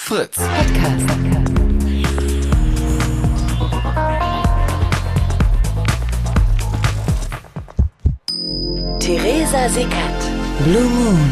Fritz Podcast. Theresa Sickert. Blue Moon.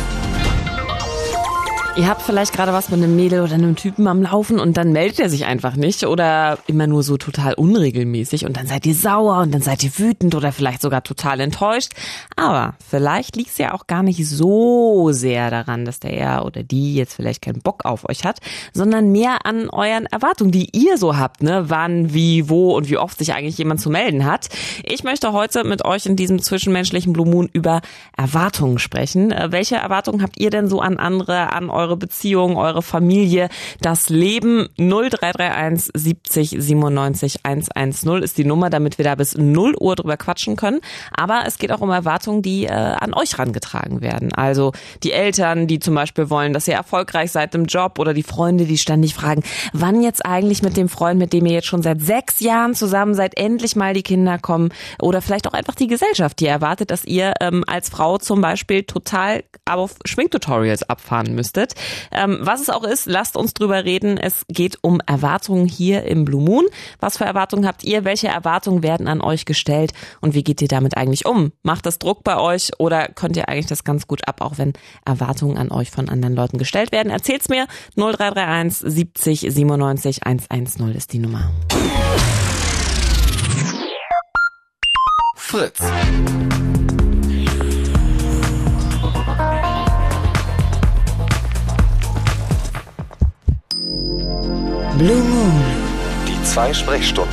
Ihr habt vielleicht gerade was mit einem Mädel oder einem Typen am Laufen und dann meldet er sich einfach nicht oder immer nur so total unregelmäßig und dann seid ihr sauer und dann seid ihr wütend oder vielleicht sogar total enttäuscht. Aber vielleicht liegt es ja auch gar nicht so sehr daran, dass der oder die jetzt vielleicht keinen Bock auf euch hat, sondern mehr an euren Erwartungen, die ihr so habt, ne? Wann, wie, wo und wie oft sich eigentlich jemand zu melden hat. Ich möchte heute mit euch in diesem zwischenmenschlichen Blue Moon über Erwartungen sprechen. Welche Erwartungen habt ihr denn so an andere, an eure Beziehung, eure Familie, das Leben? 0331 70 97 110 ist die Nummer, damit wir da bis 0 Uhr drüber quatschen können. Aber es geht auch um Erwartungen, die an euch rangetragen werden. Also die Eltern, die zum Beispiel wollen, dass ihr erfolgreich seid im Job, oder die Freunde, die ständig fragen, wann jetzt eigentlich mit dem Freund, mit dem ihr jetzt schon seit 6 Jahren zusammen seid, endlich mal die Kinder kommen. Oder vielleicht auch einfach die Gesellschaft, die erwartet, dass ihr als Frau zum Beispiel total auf Schminktutorials abfahren müsstet. Was es auch ist, lasst uns drüber reden. Es geht um Erwartungen hier im Blue Moon. Was für Erwartungen habt ihr? Welche Erwartungen werden an euch gestellt? Und wie geht ihr damit eigentlich um? Macht das Druck bei euch oder könnt ihr eigentlich das ganz gut ab, auch wenn Erwartungen an euch von anderen Leuten gestellt werden? Erzählt's mir. 0331 70 97 110 ist die Nummer. Fritz. Blue Moon. Die 2 Sprechstunden.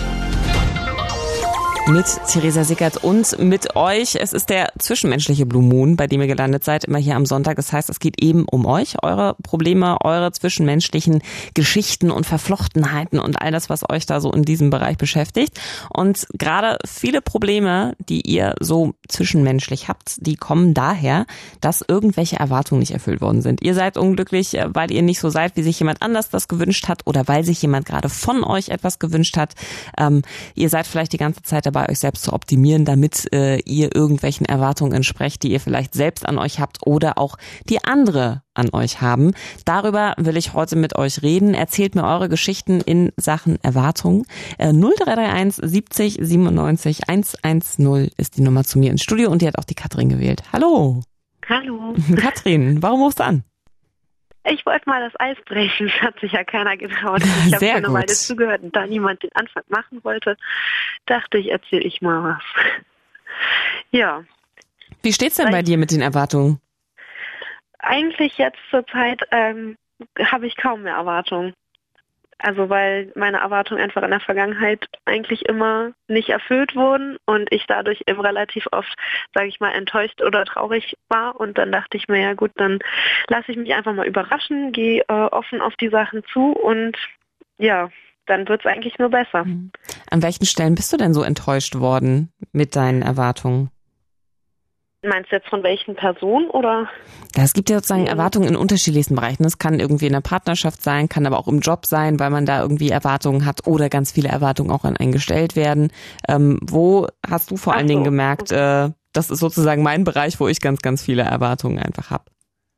Mit Theresa Sickert und mit euch. Es ist der zwischenmenschliche Blue Moon, bei dem ihr gelandet seid, immer hier am Sonntag. Das heißt, es geht eben um euch, eure Probleme, eure zwischenmenschlichen Geschichten und Verflochtenheiten und all das, was euch da so in diesem Bereich beschäftigt. Und gerade viele Probleme, die ihr so zwischenmenschlich habt, die kommen daher, dass irgendwelche Erwartungen nicht erfüllt worden sind. Ihr seid unglücklich, weil ihr nicht so seid, wie sich jemand anders das gewünscht hat, oder weil sich jemand gerade von euch etwas gewünscht hat. Ihr seid vielleicht die ganze Zeit dabei, euch selbst zu optimieren, damit ihr irgendwelchen Erwartungen entsprecht, die ihr vielleicht selbst an euch habt oder auch die andere an euch haben. Darüber will ich heute mit euch reden. Erzählt mir eure Geschichten in Sachen Erwartungen. 0331 70 97 110 ist die Nummer zu mir ins Studio und die hat auch die Katrin gewählt. Hallo. Hallo. Katrin, warum rufst du an? Ich wollte mal das Eis brechen, das hat sich ja keiner getraut. Ich habe eine Weile zugehört und da niemand den Anfang machen wollte, dachte ich, erzähle ich mal was. Ja. Wie steht's denn bei dir mit den Erwartungen? Eigentlich jetzt zur Zeit habe ich kaum mehr Erwartungen. Also weil meine Erwartungen einfach in der Vergangenheit eigentlich immer nicht erfüllt wurden und ich dadurch eben relativ oft, sage ich mal, enttäuscht oder traurig war. Und dann dachte ich mir, ja gut, dann lasse ich mich einfach mal überraschen, gehe offen auf die Sachen zu und ja, dann wird es eigentlich nur besser. An welchen Stellen bist du denn so enttäuscht worden mit deinen Erwartungen? Meinst du jetzt von welchen Personen oder? Ja, es gibt ja sozusagen Erwartungen in unterschiedlichsten Bereichen. Es kann irgendwie in der Partnerschaft sein, kann aber auch im Job sein, weil man da irgendwie Erwartungen hat oder ganz viele Erwartungen auch an einen gestellt werden. Wo hast du vor allen Dingen gemerkt, das ist sozusagen mein Bereich, wo ich ganz, ganz viele Erwartungen einfach habe?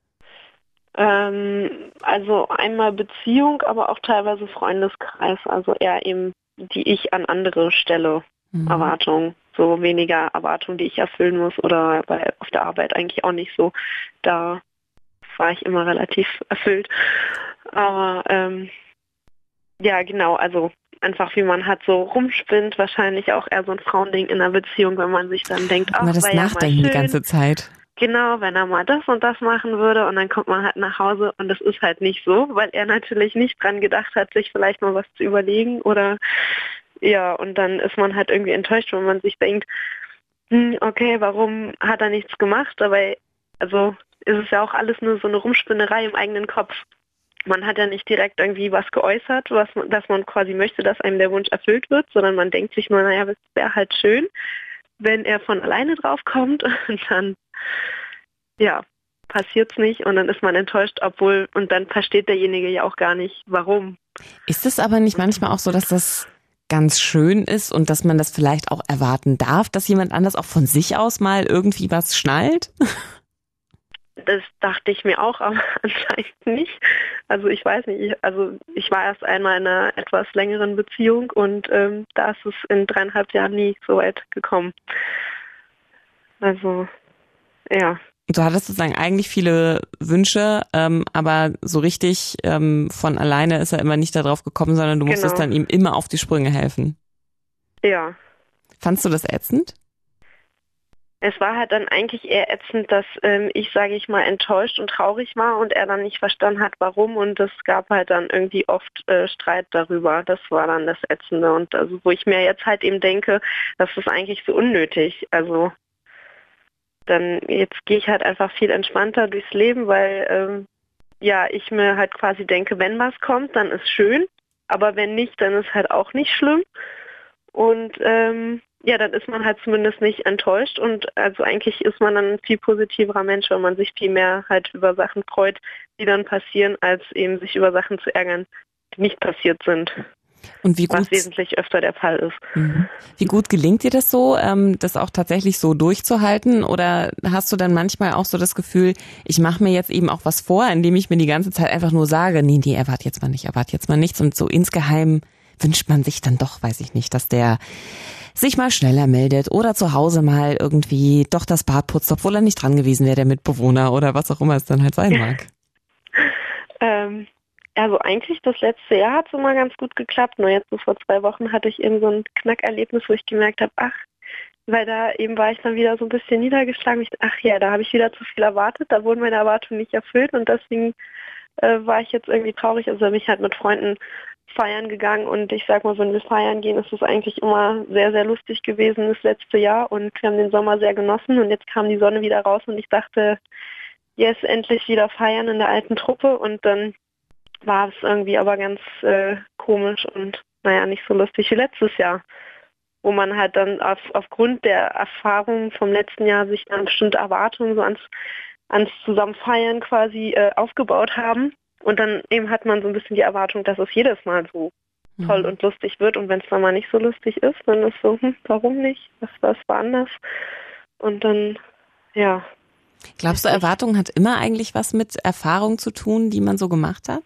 Also einmal Beziehung, aber auch teilweise Freundeskreis, also eher eben, die ich an andere stelle, Erwartungen. So weniger Erwartungen, die ich erfüllen muss, oder auf der Arbeit eigentlich auch nicht so. Da war ich immer relativ erfüllt. Aber ja, genau, also einfach wie man halt so rumspinnt, wahrscheinlich auch eher so ein Frauending in einer Beziehung, wenn man sich dann denkt, ach, das Nachdenken die ganze Zeit. Genau, wenn er mal das und das machen würde und dann kommt man halt nach Hause und das ist halt nicht so, weil er natürlich nicht dran gedacht hat, sich vielleicht mal was zu überlegen oder ja, und dann ist man halt irgendwie enttäuscht, wenn man sich denkt, okay, warum hat er nichts gemacht? Dabei, also ist es ja auch alles nur so eine Rumspinnerei im eigenen Kopf. Man hat ja nicht direkt irgendwie was geäußert, dass man quasi möchte, dass einem der Wunsch erfüllt wird, sondern man denkt sich nur, naja, es wäre halt schön, wenn er von alleine drauf kommt und dann, ja, passiert's nicht und dann ist man enttäuscht, und dann versteht derjenige ja auch gar nicht, warum. Ist es aber nicht manchmal auch so, dass das ganz schön ist und dass man das vielleicht auch erwarten darf, dass jemand anders auch von sich aus mal irgendwie was schnallt? Das dachte ich mir auch, aber anscheinend nicht. Also ich weiß nicht, ich war erst einmal in einer etwas längeren Beziehung und da ist es in 3,5 Jahren nie so weit gekommen. Also, ja. Du hattest sozusagen eigentlich viele Wünsche, aber so richtig von alleine ist er immer nicht darauf gekommen, sondern du musstest dann ihm immer auf die Sprünge helfen. Ja. Fandst du das ätzend? Es war halt dann eigentlich eher ätzend, dass ich, sage ich mal, enttäuscht und traurig war und er dann nicht verstanden hat, warum, und es gab halt dann irgendwie oft Streit darüber. Das war dann das Ätzende, und also wo ich mir jetzt halt eben denke, das ist eigentlich so unnötig. Also dann jetzt gehe ich halt einfach viel entspannter durchs Leben, weil ich mir halt quasi denke, wenn was kommt, dann ist schön, aber wenn nicht, dann ist halt auch nicht schlimm. Und dann ist man halt zumindest nicht enttäuscht, und also eigentlich ist man dann ein viel positiverer Mensch, wenn man sich viel mehr halt über Sachen freut, die dann passieren, als eben sich über Sachen zu ärgern, die nicht passiert sind. Und wie gut, was wesentlich öfter der Fall ist. Wie gut gelingt dir das so, das auch tatsächlich so durchzuhalten? Oder hast du dann manchmal auch so das Gefühl, ich mache mir jetzt eben auch was vor, indem ich mir die ganze Zeit einfach nur sage, nee, erwarte jetzt mal nichts. Und so insgeheim wünscht man sich dann doch, weiß ich nicht, dass der sich mal schneller meldet oder zu Hause mal irgendwie doch das Bad putzt, obwohl er nicht dran gewesen wäre, der Mitbewohner oder was auch immer es dann halt sein mag. Also eigentlich das letzte Jahr hat es immer ganz gut geklappt, nur jetzt so vor 2 Wochen hatte ich eben so ein Knackerlebnis, wo ich gemerkt habe, weil da eben war ich dann wieder so ein bisschen niedergeschlagen. Da habe ich wieder zu viel erwartet, da wurden meine Erwartungen nicht erfüllt, und deswegen war ich jetzt irgendwie traurig. Also bin ich halt mit Freunden feiern gegangen, und ich sag mal, wenn wir feiern gehen, ist es eigentlich immer sehr, sehr lustig gewesen das letzte Jahr, und wir haben den Sommer sehr genossen, und jetzt kam die Sonne wieder raus und ich dachte, yes, endlich wieder feiern in der alten Truppe, und dann war es irgendwie aber ganz komisch und nicht so lustig wie letztes Jahr, wo man halt dann aufgrund der Erfahrungen vom letzten Jahr sich dann bestimmte Erwartungen so ans Zusammenfeiern quasi aufgebaut haben, und dann eben hat man so ein bisschen die Erwartung, dass es jedes Mal so toll und lustig wird, und wenn es dann mal nicht so lustig ist, dann ist so, warum nicht? Das war anders. Und dann, ja. Glaubst du, Erwartung hat immer eigentlich was mit Erfahrung zu tun, die man so gemacht hat?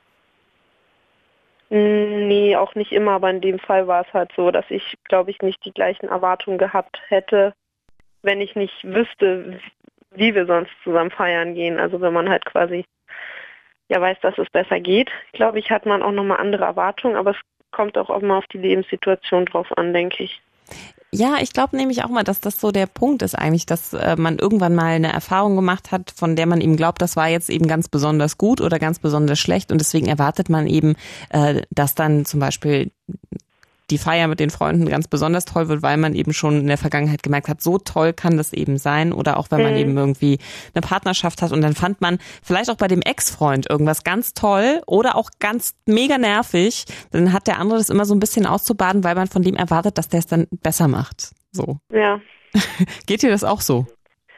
Nee, auch nicht immer, aber in dem Fall war es halt so, dass ich, glaube ich, nicht die gleichen Erwartungen gehabt hätte, wenn ich nicht wüsste, wie wir sonst zusammen feiern gehen. Also wenn man halt quasi weiß, dass es besser geht, glaube ich, hat man auch nochmal andere Erwartungen, aber es kommt auch immer auf die Lebenssituation drauf an, denke ich. Ja, ich glaube nämlich auch mal, dass das so der Punkt ist eigentlich, dass man irgendwann mal eine Erfahrung gemacht hat, von der man eben glaubt, das war jetzt eben ganz besonders gut oder ganz besonders schlecht, und deswegen erwartet man eben, dass dann zum Beispiel die Feier mit den Freunden ganz besonders toll wird, weil man eben schon in der Vergangenheit gemerkt hat, so toll kann das eben sein, oder auch wenn man eben irgendwie eine Partnerschaft hat und dann fand man vielleicht auch bei dem Ex-Freund irgendwas ganz toll oder auch ganz mega nervig, dann hat der andere das immer so ein bisschen auszubaden, weil man von dem erwartet, dass der es dann besser macht. So. Ja. Geht dir das auch so?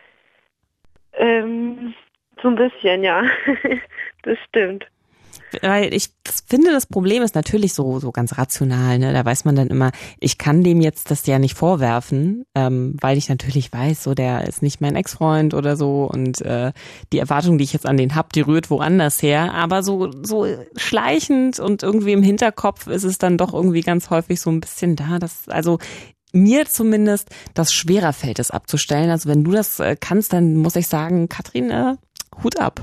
So ein bisschen, ja. Das stimmt. Weil ich finde, das Problem ist natürlich so ganz rational, ne? Da weiß man dann immer, ich kann dem jetzt das ja nicht vorwerfen, weil ich natürlich weiß, so der ist nicht mein Ex-Freund oder so, und die Erwartung, die ich jetzt an den hab, die rührt woanders her. Aber so schleichend und irgendwie im Hinterkopf ist es dann doch irgendwie ganz häufig so ein bisschen da, dass also mir zumindest das schwerer fällt, es abzustellen. Also wenn du das kannst, dann muss ich sagen, Katrin, Hut ab.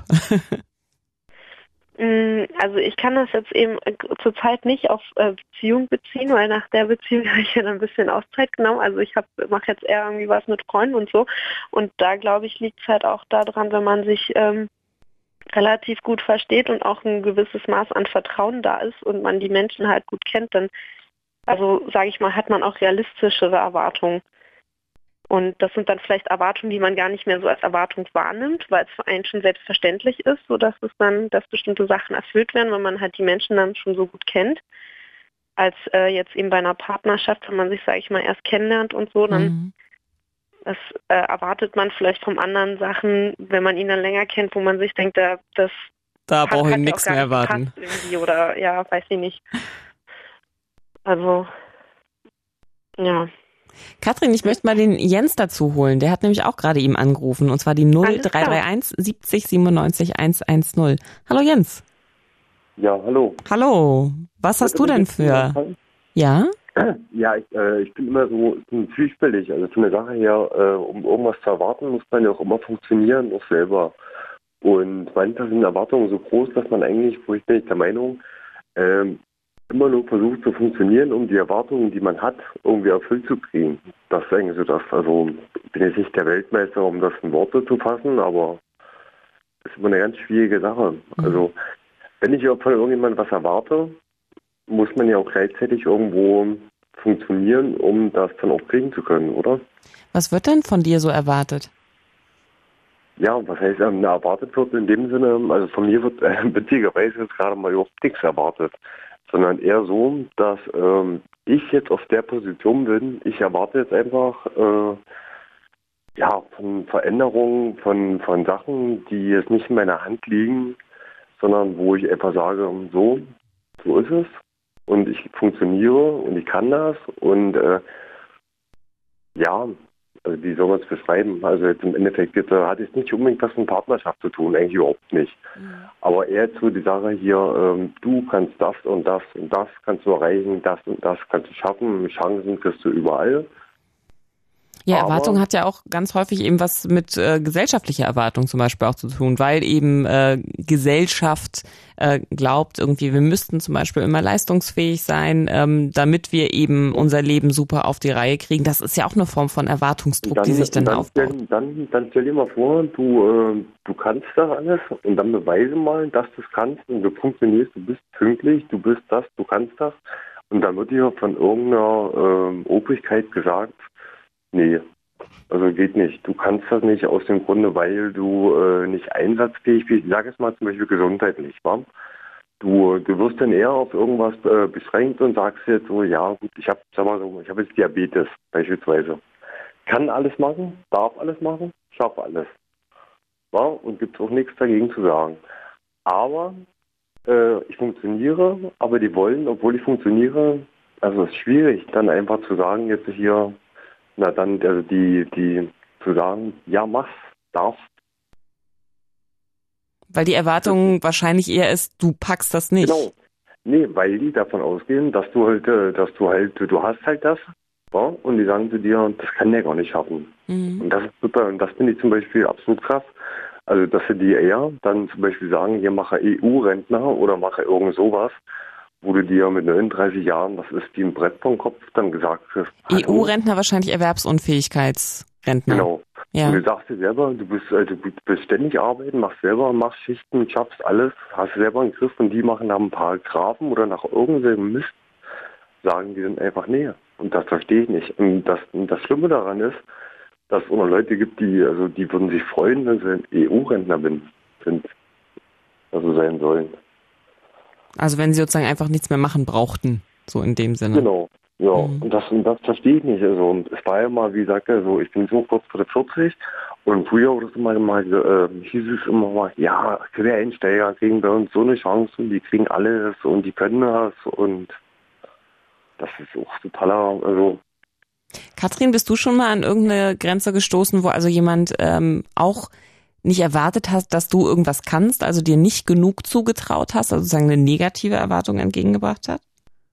Also ich kann das jetzt eben zurzeit nicht auf Beziehung beziehen, weil nach der Beziehung habe ich ja dann ein bisschen Auszeit genommen. Also ich mache jetzt eher irgendwie was mit Freunden und so. Und da, glaube ich, liegt es halt auch daran, wenn man sich relativ gut versteht und auch ein gewisses Maß an Vertrauen da ist und man die Menschen halt gut kennt, dann, also sage ich mal, hat man auch realistischere Erwartungen. Und das sind dann vielleicht Erwartungen, die man gar nicht mehr so als Erwartung wahrnimmt, weil es für einen schon selbstverständlich ist, sodass dass bestimmte Sachen erfüllt werden, wenn man halt die Menschen dann schon so gut kennt, als jetzt eben bei einer Partnerschaft, wenn man sich, sage ich mal, erst kennenlernt und so, dann das erwartet man vielleicht vom anderen Sachen, wenn man ihn dann länger kennt, wo man sich denkt, da brauche ich nichts mehr erwarten. Oder ja, weiß ich nicht. Also, ja. Katrin, ich möchte mal den Jens dazu holen. Der hat nämlich auch gerade ihm angerufen. Und zwar die 0331 70 97 110. Hallo Jens. Ja, hallo. Hallo, was hast du denn für? Ja? Ja, ich bin immer so zwiespältig. Also von der Sache her, um irgendwas zu erwarten, muss man ja auch immer funktionieren, auch selber. Und manchmal sind Erwartungen so groß, dass man eigentlich, wo ich bin ich der Meinung, immer nur versucht zu funktionieren, um die Erwartungen, die man hat, irgendwie erfüllt zu kriegen. Das ist eigentlich so das. Also ich bin jetzt nicht der Weltmeister, um das in Worte zu fassen, aber das ist immer eine ganz schwierige Sache. Also wenn ich von irgendjemandem was erwarte, muss man ja auch gleichzeitig irgendwo funktionieren, um das dann auch kriegen zu können, oder? Was wird denn von dir so erwartet? Ja, was heißt erwartet wird in dem Sinne, also von mir wird witzigerweise jetzt gerade mal überhaupt nichts erwartet, sondern eher so, dass ich jetzt auf der Position bin, ich erwarte jetzt einfach von Veränderungen, von Sachen, die jetzt nicht in meiner Hand liegen, sondern wo ich einfach sage, so ist es und ich funktioniere und ich kann das und also wie soll man es beschreiben? Also jetzt im Endeffekt hat es nicht unbedingt was mit Partnerschaft zu tun, eigentlich überhaupt nicht. Aber eher zu die Sache hier, du kannst das und das und das kannst du erreichen, das und das kannst du schaffen, Chancen kriegst du überall. Ja, Erwartung hat ja auch ganz häufig eben was mit gesellschaftlicher Erwartung zum Beispiel auch zu tun, weil eben Gesellschaft glaubt irgendwie, wir müssten zum Beispiel immer leistungsfähig sein, damit wir eben unser Leben super auf die Reihe kriegen. Das ist ja auch eine Form von Erwartungsdruck, die sich dann aufbaut. Dann stell dir mal vor, du kannst das alles und dann beweise mal, dass du es kannst und du funktionierst, du bist pünktlich, du bist das, du kannst das und dann wird dir von irgendeiner Obrigkeit gesagt, nee, also geht nicht. Du kannst das nicht aus dem Grunde, weil du nicht einsatzfähig bist. Ich sage es mal zum Beispiel gesundheitlich, wa? Du wirst dann eher auf irgendwas beschränkt und sagst jetzt so, ja gut, ich habe jetzt Diabetes beispielsweise. Kann alles machen, darf alles machen, schaffe alles. Wa? Und gibt auch nichts dagegen zu sagen. Aber ich funktioniere, aber die wollen, obwohl ich funktioniere, also es ist schwierig, dann einfach zu sagen, jetzt hier, na dann, also die zu sagen, ja, mach's, darfst. Weil die Erwartung wahrscheinlich eher ist, du packst das nicht. Genau. Nee, weil die davon ausgehen, du hast halt das, ja, und die sagen zu dir, das kann der gar nicht schaffen. Und das ist super, und das finde ich zum Beispiel absolut krass. Also, dass sie die eher dann zum Beispiel sagen, hier mache EU-Rentner oder mache irgend sowas, wo du dir mit 39 Jahren, das ist wie ein Brett vom Kopf, dann gesagt hast. EU-Rentner wahrscheinlich Erwerbsunfähigkeitsrentner. Genau. Ja. Und du sagst dir selber, du bist ständig arbeiten, machst Schichten, schaffst alles, hast selber einen Griff und die machen nach einem Paragraphen oder nach irgendeinem Mist, sagen die dann einfach nee. Und das verstehe ich nicht. Und das Schlimme daran ist, dass es auch noch Leute gibt, die würden sich freuen, wenn sie ein EU-Rentner sind, also sein sollen. Also wenn sie sozusagen einfach nichts mehr machen brauchten, so in dem Sinne. Genau, ja. Und das verstehe ich nicht. Also und es war ja mal, wie gesagt, also ich bin so kurz vor der 40 und früher wurde es hieß es immer mal, ja, Quereinsteiger kriegen bei uns so eine Chance und die kriegen alles und die können das und das ist auch totaler, also. Katrin, bist du schon mal an irgendeine Grenze gestoßen, wo also jemand auch nicht erwartet hast, dass du irgendwas kannst, also dir nicht genug zugetraut hast, also sozusagen eine negative Erwartung entgegengebracht hat?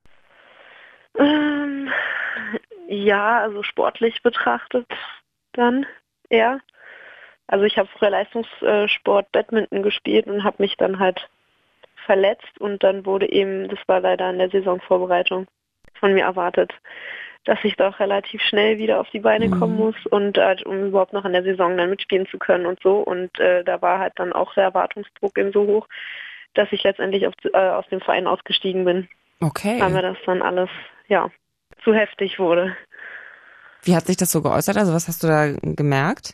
Ja, also sportlich betrachtet dann eher. Also ich habe früher Leistungssport Badminton gespielt und habe mich dann halt verletzt und dann wurde eben, das war leider in der Saisonvorbereitung von mir erwartet, dass ich doch relativ schnell wieder auf die Beine kommen muss und um überhaupt noch in der Saison dann mitspielen zu können und so. Und da war halt dann auch der Erwartungsdruck eben so hoch, dass ich letztendlich aus dem Verein ausgestiegen bin. Okay. Weil mir das dann alles, zu heftig wurde. Wie hat sich das so geäußert? Also was hast du da gemerkt?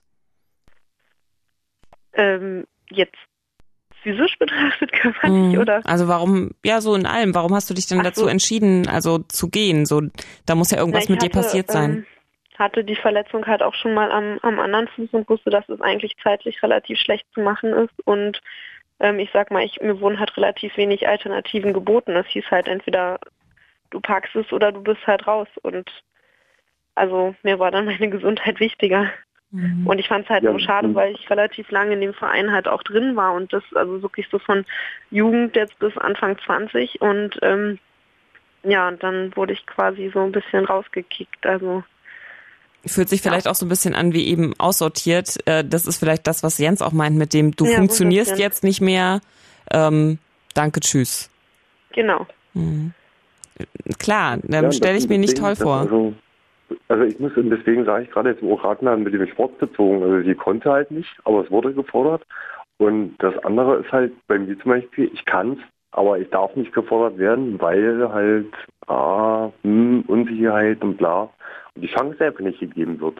Jetzt physisch betrachtet körperlich, oder? Also warum, ja so in allem, warum hast du dich denn dazu entschieden, also zu gehen? So, da muss ja irgendwas mit dir passiert sein. Hatte die Verletzung halt auch schon mal am anderen Fuß und wusste, dass es eigentlich zeitlich relativ schlecht zu machen ist und ich sag mal, mir wurden halt relativ wenig Alternativen geboten. Es hieß halt entweder du packst es oder du bist halt raus und also mir war dann meine Gesundheit wichtiger. Und ich fand es halt nur schade, weil ich relativ lange in dem Verein halt auch drin war und das also wirklich so von Jugend jetzt bis Anfang 20 und und dann wurde ich quasi so ein bisschen rausgekickt, also. Fühlt sich vielleicht auch so ein bisschen an wie eben aussortiert. Das ist vielleicht das, was Jens auch meint mit dem, du funktionierst jetzt nicht mehr, danke, tschüss. Genau. Klar, stelle ich mir nicht toll vor. Also ich muss, und deswegen sage ich gerade jetzt auch Ragnar mit dem Sport bezogen, also sie konnte halt nicht, aber es wurde gefordert. Und das andere ist halt bei mir zum Beispiel, ich kann's, aber ich darf nicht gefordert werden, weil halt Unsicherheit und bla und die Chance einfach nicht gegeben wird.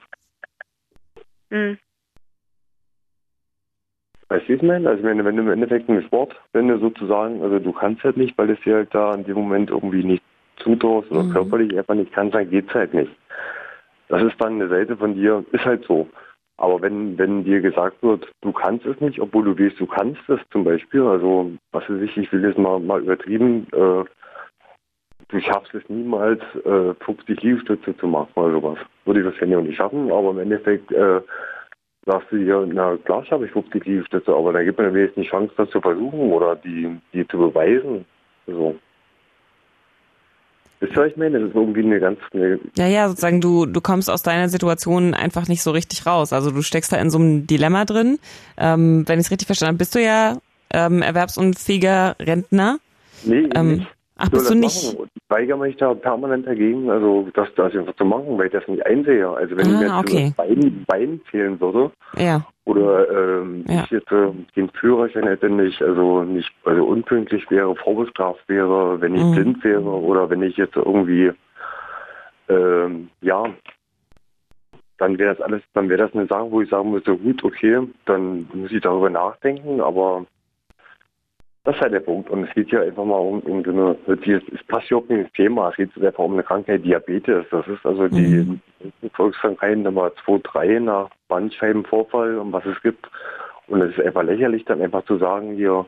Weißt du, wie ich meine? Also wenn du im Endeffekt einen Sport, wenn du sozusagen, also du kannst halt nicht, weil es dir halt da in dem Moment irgendwie nicht zutraust oder körperlich einfach nicht kannst, dann geht's halt nicht. Das ist dann eine Seite von dir, ist halt so. Aber wenn dir gesagt wird, du kannst es nicht, obwohl du weißt, du kannst es zum Beispiel, also was weiß ich will jetzt mal übertrieben, du schaffst es niemals, 50 Liegestütze zu machen oder sowas. Würde ich wahrscheinlich auch nicht schaffen, aber im Endeffekt sagst du dir, na klar schaffe ich 50 Liegestütze, aber da gibt mir wenigstens die Chance, das zu versuchen oder die zu beweisen. So. Wisst ihr, was ich meine? Das ist irgendwie Ja, sozusagen, du kommst aus deiner Situation einfach nicht so richtig raus. Also du steckst da in so einem Dilemma drin. Wenn ich es richtig verstanden habe, bist du ja erwerbsunfähiger Rentner. Nee, nicht. Ach, bist du nicht? Ich weigere mich da permanent dagegen, also das einfach zu machen, weil ich das nicht einsehe. Also wenn ich mir jetzt Bein fehlen würde, oder ich jetzt den Führerschein hätte nicht unpünktlich wäre, vorbestraft wäre, wenn ich blind wäre oder wenn ich jetzt irgendwie dann wäre das eine Sache, wo ich sagen müsste, gut, okay, dann muss ich darüber nachdenken, aber das ist halt der Punkt. Und es geht ja einfach mal um so eine, es passt ja auch nicht ins Thema, es geht einfach um eine Krankheit, Diabetes. Das ist also die Volkskrankheit Nummer 2, 3 nach Bandscheibenvorfall und was es gibt. Und es ist einfach lächerlich, dann einfach zu sagen, hier,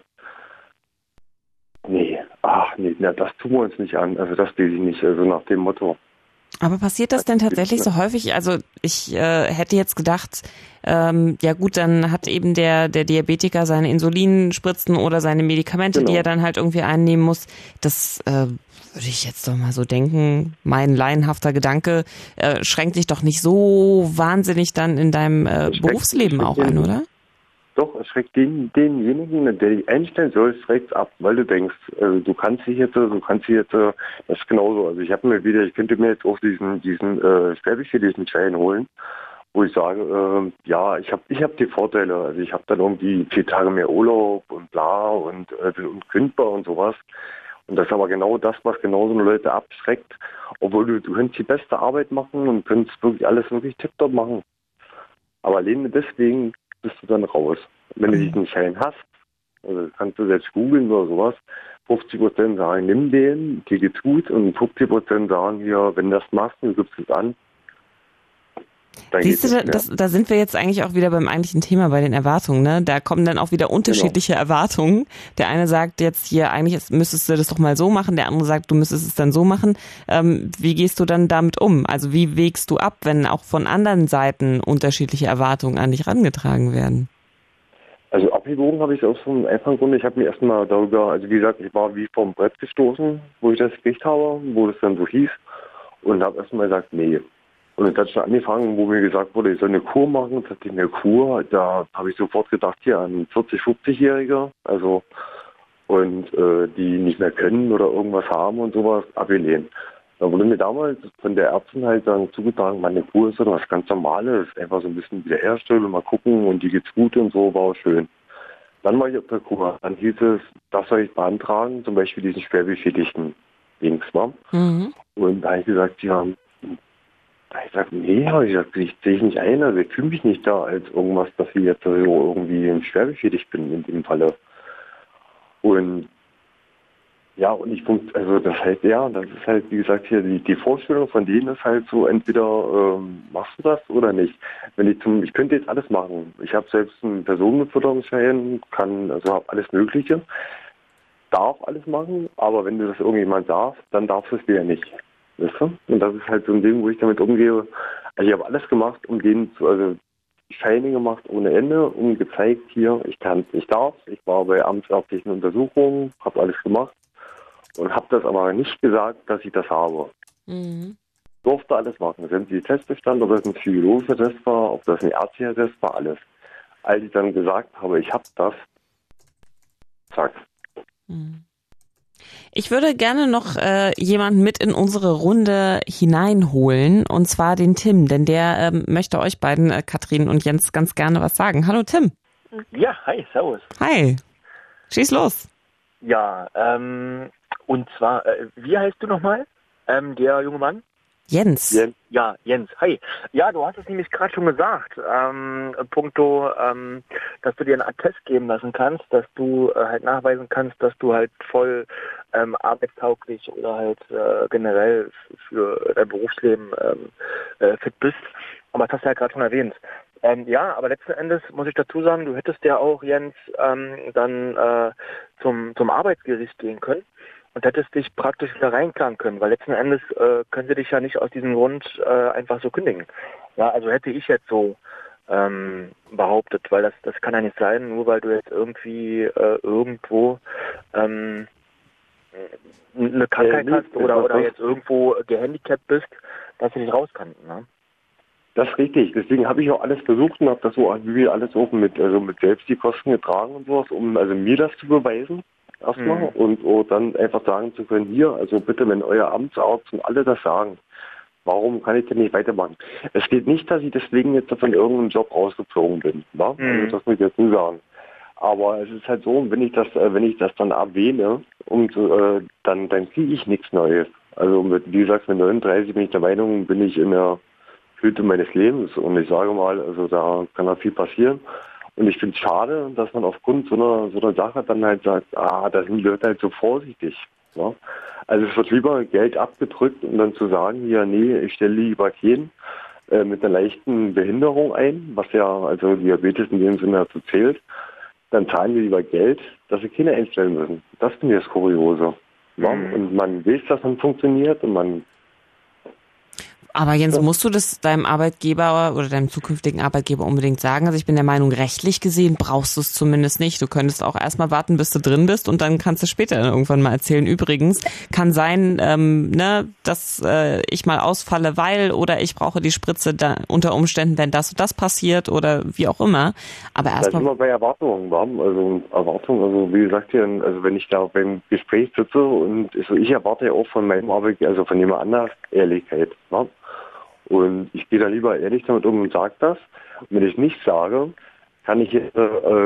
das tun wir uns nicht an. Also das lese ich nicht, also nach dem Motto. Aber passiert das denn tatsächlich so häufig? Also ich hätte jetzt gedacht, ja gut, dann hat eben der Diabetiker seine Insulinspritzen oder seine Medikamente, die er dann halt irgendwie einnehmen muss. Das würde ich jetzt doch mal so denken, mein laienhafter Gedanke, schränkt dich doch nicht so wahnsinnig dann in deinem Berufsleben auch ein, oder? Doch, es schreckt denjenigen, der dich einstellen soll, schreckt ab, weil du denkst, du kannst dich jetzt, das ist genauso. Also ich könnte mir jetzt auch diesen schwerbeschädigten Schein holen, wo ich sage, ich hab die Vorteile. Also ich habe dann irgendwie 4 Tage mehr Urlaub und bla und bin unkündbar und sowas. Und das ist aber genau das, was genau so eine Leute abschreckt, obwohl du könntest die beste Arbeit machen und könntest wirklich alles wirklich tipptopp machen. Aber alleine deswegen bist du dann raus. Wenn du diesen Schein hast, also kannst du selbst googeln oder sowas, 50% sagen, nimm den, dir geht's gut, und 50% sagen, hier, wenn du das machst, du gibst es an. Siehst du, da sind wir jetzt eigentlich auch wieder beim eigentlichen Thema, bei den Erwartungen, ne? Da kommen dann auch wieder unterschiedliche Erwartungen. Der eine sagt jetzt hier, eigentlich müsstest du das doch mal so machen, der andere sagt, du müsstest es dann so machen. Wie gehst du dann damit um? Also wie wägst du ab, wenn auch von anderen Seiten unterschiedliche Erwartungen an dich herangetragen werden? Also abgewogen habe ich es aus so einem einfachen Grund. Ich habe mir erstmal darüber, also wie gesagt, ich war wie vom Brett gestoßen, wo ich das gekriegt habe, wo das dann so hieß, und habe erstmal gesagt, nee. Und es hat schon angefangen, wo mir gesagt wurde, ich soll eine Kur machen. Das hatte ich eine Kur. Da habe ich sofort gedacht, hier an 40-, 50-Jährige, also und die nicht mehr können oder irgendwas haben und sowas, abgelehnt. Da wurde mir damals von der Ärztin halt dann zugetragen, meine Kur ist doch was ganz Normales, einfach so ein bisschen Wiederherstellung, mal gucken und die geht's gut und so, war auch schön. Dann war ich auf der Kur. Dann hieß es, das soll ich beantragen, zum Beispiel diesen schwerbeschädigten Dings, war. Und da habe ich gesagt, ja, ich sage, ich sehe ich nicht ein, also ich fühle mich nicht da als irgendwas, dass ich jetzt so irgendwie schwerbeschädigt bin in dem Falle. Und ja, und das ist halt, wie gesagt, hier die Vorstellung von denen ist halt so, entweder machst du das oder nicht. Ich könnte jetzt alles machen. Ich habe selbst einen Personenbeförderungsschein, habe alles Mögliche, darf alles machen, aber wenn du das irgendjemand darf, dann darfst du es wieder nicht. Weißt du? Und das ist halt so ein Ding, wo ich damit umgehe. Also ich habe alles gemacht, um denen Scheine gemacht ohne Ende und gezeigt, hier, ich kann es nicht darf. Ich war bei amtsärztlichen Untersuchungen, habe alles gemacht und habe das aber nicht gesagt, dass ich das habe. Mhm. Durfte alles machen. Sämtliche Tests bestand, ob das ein psychologischer Test war, ob das ein ärztlicher Test war, alles. Als ich dann gesagt habe, ich habe das, zack. Mhm. Ich würde gerne noch jemanden mit in unsere Runde hineinholen, und zwar den Tim, denn der möchte euch beiden, Katrin und Jens, ganz gerne was sagen. Hallo Tim. Ja, hi, servus. Hi. Schieß los. Ja, und zwar, wie heißt du nochmal, der junge Mann? Jens. Ja, Jens, hi. Ja, du hast es nämlich gerade schon gesagt, puncto, dass du dir einen Attest geben lassen kannst, dass du halt nachweisen kannst, dass du halt voll arbeitstauglich oder halt generell für dein Berufsleben fit bist. Aber das hast du ja gerade schon erwähnt. Ja, aber letzten Endes muss ich dazu sagen, du hättest ja auch, Jens, dann zum Arbeitsgericht gehen können und hättest dich praktisch wieder reinklagen können, weil letzten Endes können sie dich ja nicht aus diesem Grund einfach so kündigen. Ja, also hätte ich jetzt so behauptet, weil das kann ja nicht sein, nur weil du jetzt irgendwie irgendwo eine Krankheit hast oder jetzt irgendwo gehandicapt bist, dass sie dich raus kann, ne? Das ist richtig. Deswegen habe ich auch alles versucht und habe das so alles auch mit selbst die Kosten getragen und sowas, um also mir das zu beweisen erstmal und dann einfach sagen zu können, hier, also bitte, wenn euer Amtsarzt und alle das sagen, warum kann ich denn nicht weitermachen? Es geht nicht, dass ich deswegen jetzt von irgendeinem Job rausgeflogen bin. Ne? Also das muss ich jetzt nicht sagen. Aber es ist halt so, wenn ich das dann abwähle, dann kriege ich nichts Neues. Also wie gesagt, mit 39 bin ich der Meinung, bin ich in der Blüte meines Lebens. Und ich sage mal, also da kann da viel passieren. Und ich finde es schade, dass man aufgrund so einer Sache dann halt sagt, da sind die Leute halt so vorsichtig. Ja? Also es wird lieber Geld abgedrückt, um dann zu sagen, ja, nee, ich stelle lieber keinen mit einer leichten Behinderung ein, was ja also Diabetes in dem Sinne dazu zählt. Dann zahlen wir lieber Geld, dass wir Kinder einstellen müssen. Das finde ich das Kuriose. Ja? Und man weiß, dass man funktioniert und man... Aber Jens, musst du das deinem Arbeitgeber oder deinem zukünftigen Arbeitgeber unbedingt sagen? Also ich bin der Meinung, rechtlich gesehen brauchst du es zumindest nicht. Du könntest auch erstmal warten, bis du drin bist und dann kannst du später irgendwann mal erzählen. Übrigens, kann sein, dass ich mal ausfalle, weil oder ich brauche die Spritze da, unter Umständen, wenn das und das passiert oder wie auch immer. Aber erstmal... Da sind wir bei Erwartungen, also wie gesagt, also wenn ich da beim Gespräch sitze und ich erwarte ja auch von meinem Arbeitgeber, also von jemand anders, Ehrlichkeit. Ja? Und ich gehe da lieber ehrlich damit um und sage das. Und wenn ich nicht sage, kann ich jetzt,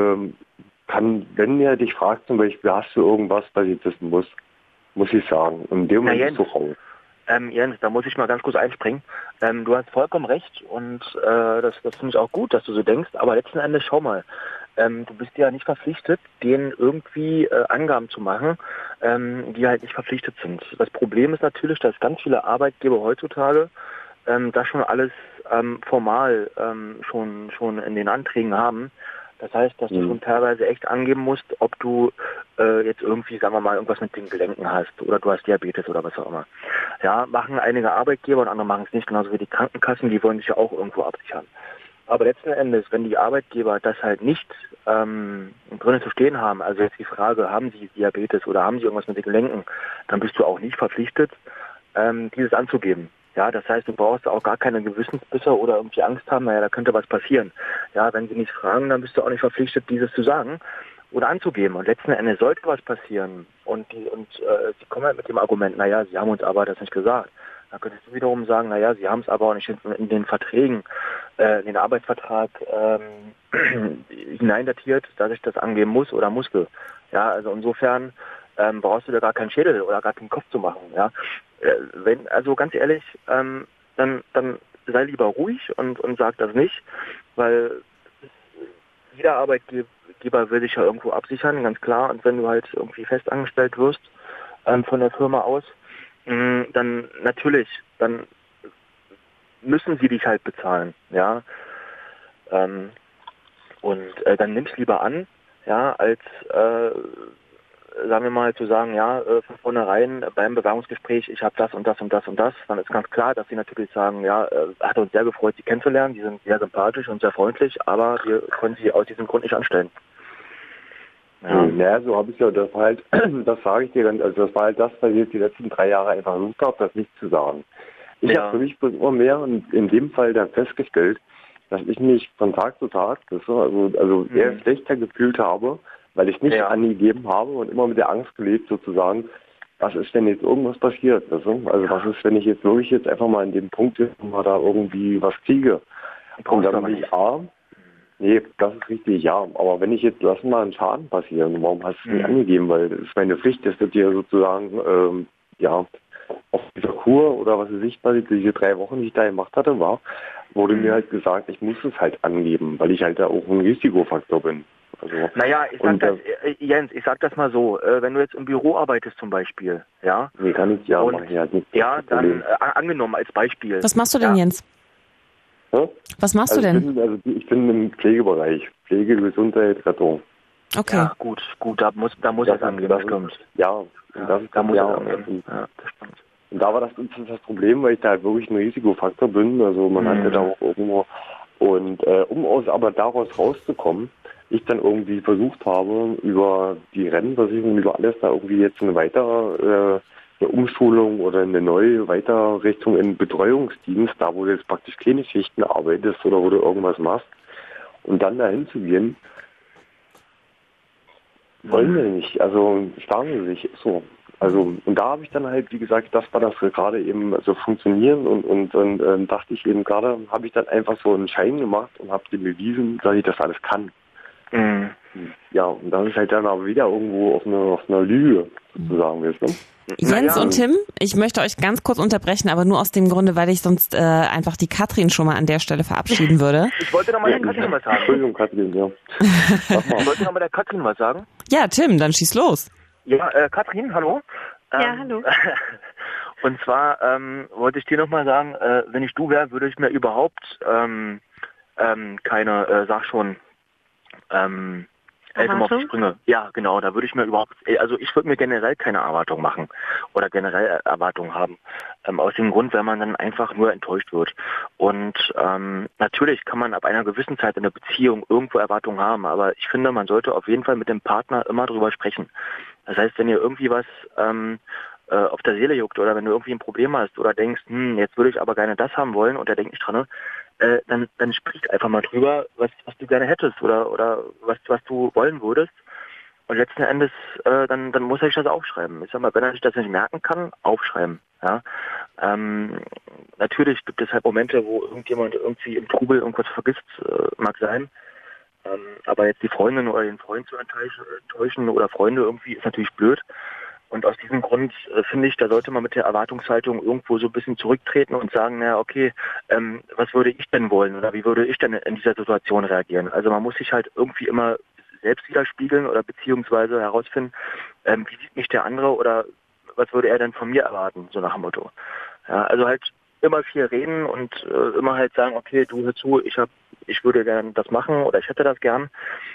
wenn er dich fragt zum Beispiel, hast du irgendwas, was ich wissen muss ich sagen. Und in dem Moment ist es so raus. Jens, da muss ich mal ganz kurz einspringen. Du hast vollkommen recht und das finde ich auch gut, dass du so denkst, aber letzten Endes schau mal, du bist ja nicht verpflichtet, denen irgendwie Angaben zu machen, die halt nicht verpflichtet sind. Das Problem ist natürlich, dass ganz viele Arbeitgeber heutzutage das schon alles formal schon in den Anträgen haben. Das heißt, dass du schon teilweise echt angeben musst, ob du jetzt irgendwie, sagen wir mal, irgendwas mit den Gelenken hast oder du hast Diabetes oder was auch immer. Ja, machen einige Arbeitgeber und andere machen es nicht, genauso wie die Krankenkassen, die wollen sich ja auch irgendwo absichern. Aber letzten Endes, wenn die Arbeitgeber das halt nicht drinnen zu stehen haben, also jetzt die Frage, haben sie Diabetes oder haben sie irgendwas mit den Gelenken, dann bist du auch nicht verpflichtet, dieses anzugeben. Ja, das heißt, du brauchst auch gar keine Gewissensbisse oder irgendwie Angst haben, naja, da könnte was passieren. Ja, wenn sie nicht fragen, dann bist du auch nicht verpflichtet, dieses zu sagen oder anzugeben. Und letzten Endes sollte was passieren und sie kommen halt mit dem Argument, naja, sie haben uns aber das nicht gesagt. Dann könntest du wiederum sagen, naja, sie haben es aber auch nicht in den Verträgen, in den Arbeitsvertrag hineindatiert, dass ich das angeben muss oder musste. Ja, also insofern brauchst du da gar keinen Schädel oder gar keinen Kopf zu machen. Ja, also ganz ehrlich, dann sei lieber ruhig und sag das nicht, weil jeder Arbeitgeber will sich ja irgendwo absichern, ganz klar. Und wenn du halt irgendwie festangestellt wirst von der Firma aus, dann natürlich, dann müssen sie dich halt bezahlen, ja. Und dann nimm's lieber an, ja, als sagen wir mal, zu sagen, ja, von vornherein beim Bewerbungsgespräch, ich habe das und das und das und das, dann ist ganz klar, dass sie natürlich sagen, ja, hat uns sehr gefreut, sie kennenzulernen, die sind sehr sympathisch und sehr freundlich, aber wir können sie aus diesem Grund nicht anstellen. Ja, naja, so habe ich ja, das war halt, das sage ich dir ganz, also das war halt das, was ich jetzt die letzten 3 Jahre einfach versucht habe, das nicht zu sagen. Ich habe für mich bloß immer mehr und in dem Fall dann festgestellt, dass ich mich von Tag zu Tag, also eher schlechter gefühlt habe, weil ich nicht angegeben habe und immer mit der Angst gelebt sozusagen, was ist, wenn jetzt irgendwas passiert, also was ist, wenn ich jetzt wirklich jetzt einfach mal in dem Punkt mal da irgendwie was kriege. Und dann bin ich nee, das ist richtig, ja. Aber wenn ich jetzt, lass mal einen Schaden passieren, warum hast du es nicht angegeben? Weil das ist meine Pflicht, das wird dir sozusagen, auf dieser Kur oder was weiß ich, diese 3 Wochen, die ich da gemacht hatte, wurde mir halt gesagt, ich muss es halt angeben, weil ich halt da auch ein Risikofaktor bin. Also, naja, Jens, ich sag das mal so, wenn du jetzt im Büro arbeitest zum Beispiel, ja? Nee, kann ich mache ich halt nicht. Ja, dann angenommen als Beispiel. Was machst du denn, Jens? Was machst du denn? Ich bin im Pflegebereich. Pflege, Gesundheit, Rettung. Okay. Ja, gut, da muss es angeben, das stimmt. Ja, das muss es angeben. Ja, das stimmt. Und da war das Problem, weil ich da halt wirklich ein Risikofaktor bin. Also man hat ja da auch irgendwo. Und aber daraus rauszukommen, ich dann irgendwie versucht habe, über die Rentenversicherung, über alles da irgendwie jetzt eine weitere eine Umschulung oder eine neue Weiterrichtung in Betreuungsdienst, da wo du jetzt praktisch keine Schichten arbeitest oder wo du irgendwas machst, und dann dahin zu gehen, wollen wir nicht, also sparen sie sich so. Also, und da habe ich dann halt, wie gesagt, das war das gerade eben so funktionieren und dachte ich eben gerade, habe ich dann einfach so einen Schein gemacht und habe dem bewiesen, dass ich das alles kann. Mhm. Ja, und das ist halt dann aber wieder irgendwo auf einer Lüge, sozusagen, weißt du? Jens und Tim, ich möchte euch ganz kurz unterbrechen, aber nur aus dem Grunde, weil ich sonst einfach die Katrin schon mal an der Stelle verabschieden würde. Ich wollte noch mal der Katrin was sagen. Entschuldigung, Katrin, ja. Ich wollte noch mal der Katrin was sagen. Ja, Tim, dann schieß los. Ja, Katrin, hallo. Ja, hallo. Und zwar wollte ich dir noch mal sagen, wenn ich du wäre, würde ich mir überhaupt keine, sag schon, helfen auf die Sprünge. Ja, genau, da würde ich mir ich würde mir generell keine Erwartung machen oder generell Erwartungen haben. Aus dem Grund, weil man dann einfach nur enttäuscht wird. Und natürlich kann man ab einer gewissen Zeit in der Beziehung irgendwo Erwartungen haben, aber ich finde, man sollte auf jeden Fall mit dem Partner immer drüber sprechen. Das heißt, wenn ihr irgendwie was auf der Seele juckt oder wenn du irgendwie ein Problem hast oder denkst, jetzt würde ich aber gerne das haben wollen und er denkt nicht dran, dann spricht einfach mal drüber, was du gerne hättest oder was du wollen würdest. Und letzten Endes, dann muss er sich das aufschreiben. Ich sag mal, wenn er sich das nicht merken kann, aufschreiben. Ja? Natürlich gibt es halt Momente, wo irgendjemand irgendwie im Trubel irgendwas vergisst, mag sein. Aber jetzt die Freundin oder den Freund zu enttäuschen oder Freunde irgendwie ist natürlich blöd. Und aus diesem Grund finde ich, da sollte man mit der Erwartungshaltung irgendwo so ein bisschen zurücktreten und sagen, na okay, was würde ich denn wollen oder wie würde ich denn in dieser Situation reagieren? Also man muss sich halt irgendwie immer selbst widerspiegeln oder beziehungsweise herausfinden, wie sieht mich der andere oder was würde er denn von mir erwarten, so nach dem Motto. Ja, also halt immer viel reden und immer halt sagen, okay, du hör zu, ich würde gerne das machen oder ich hätte das gern.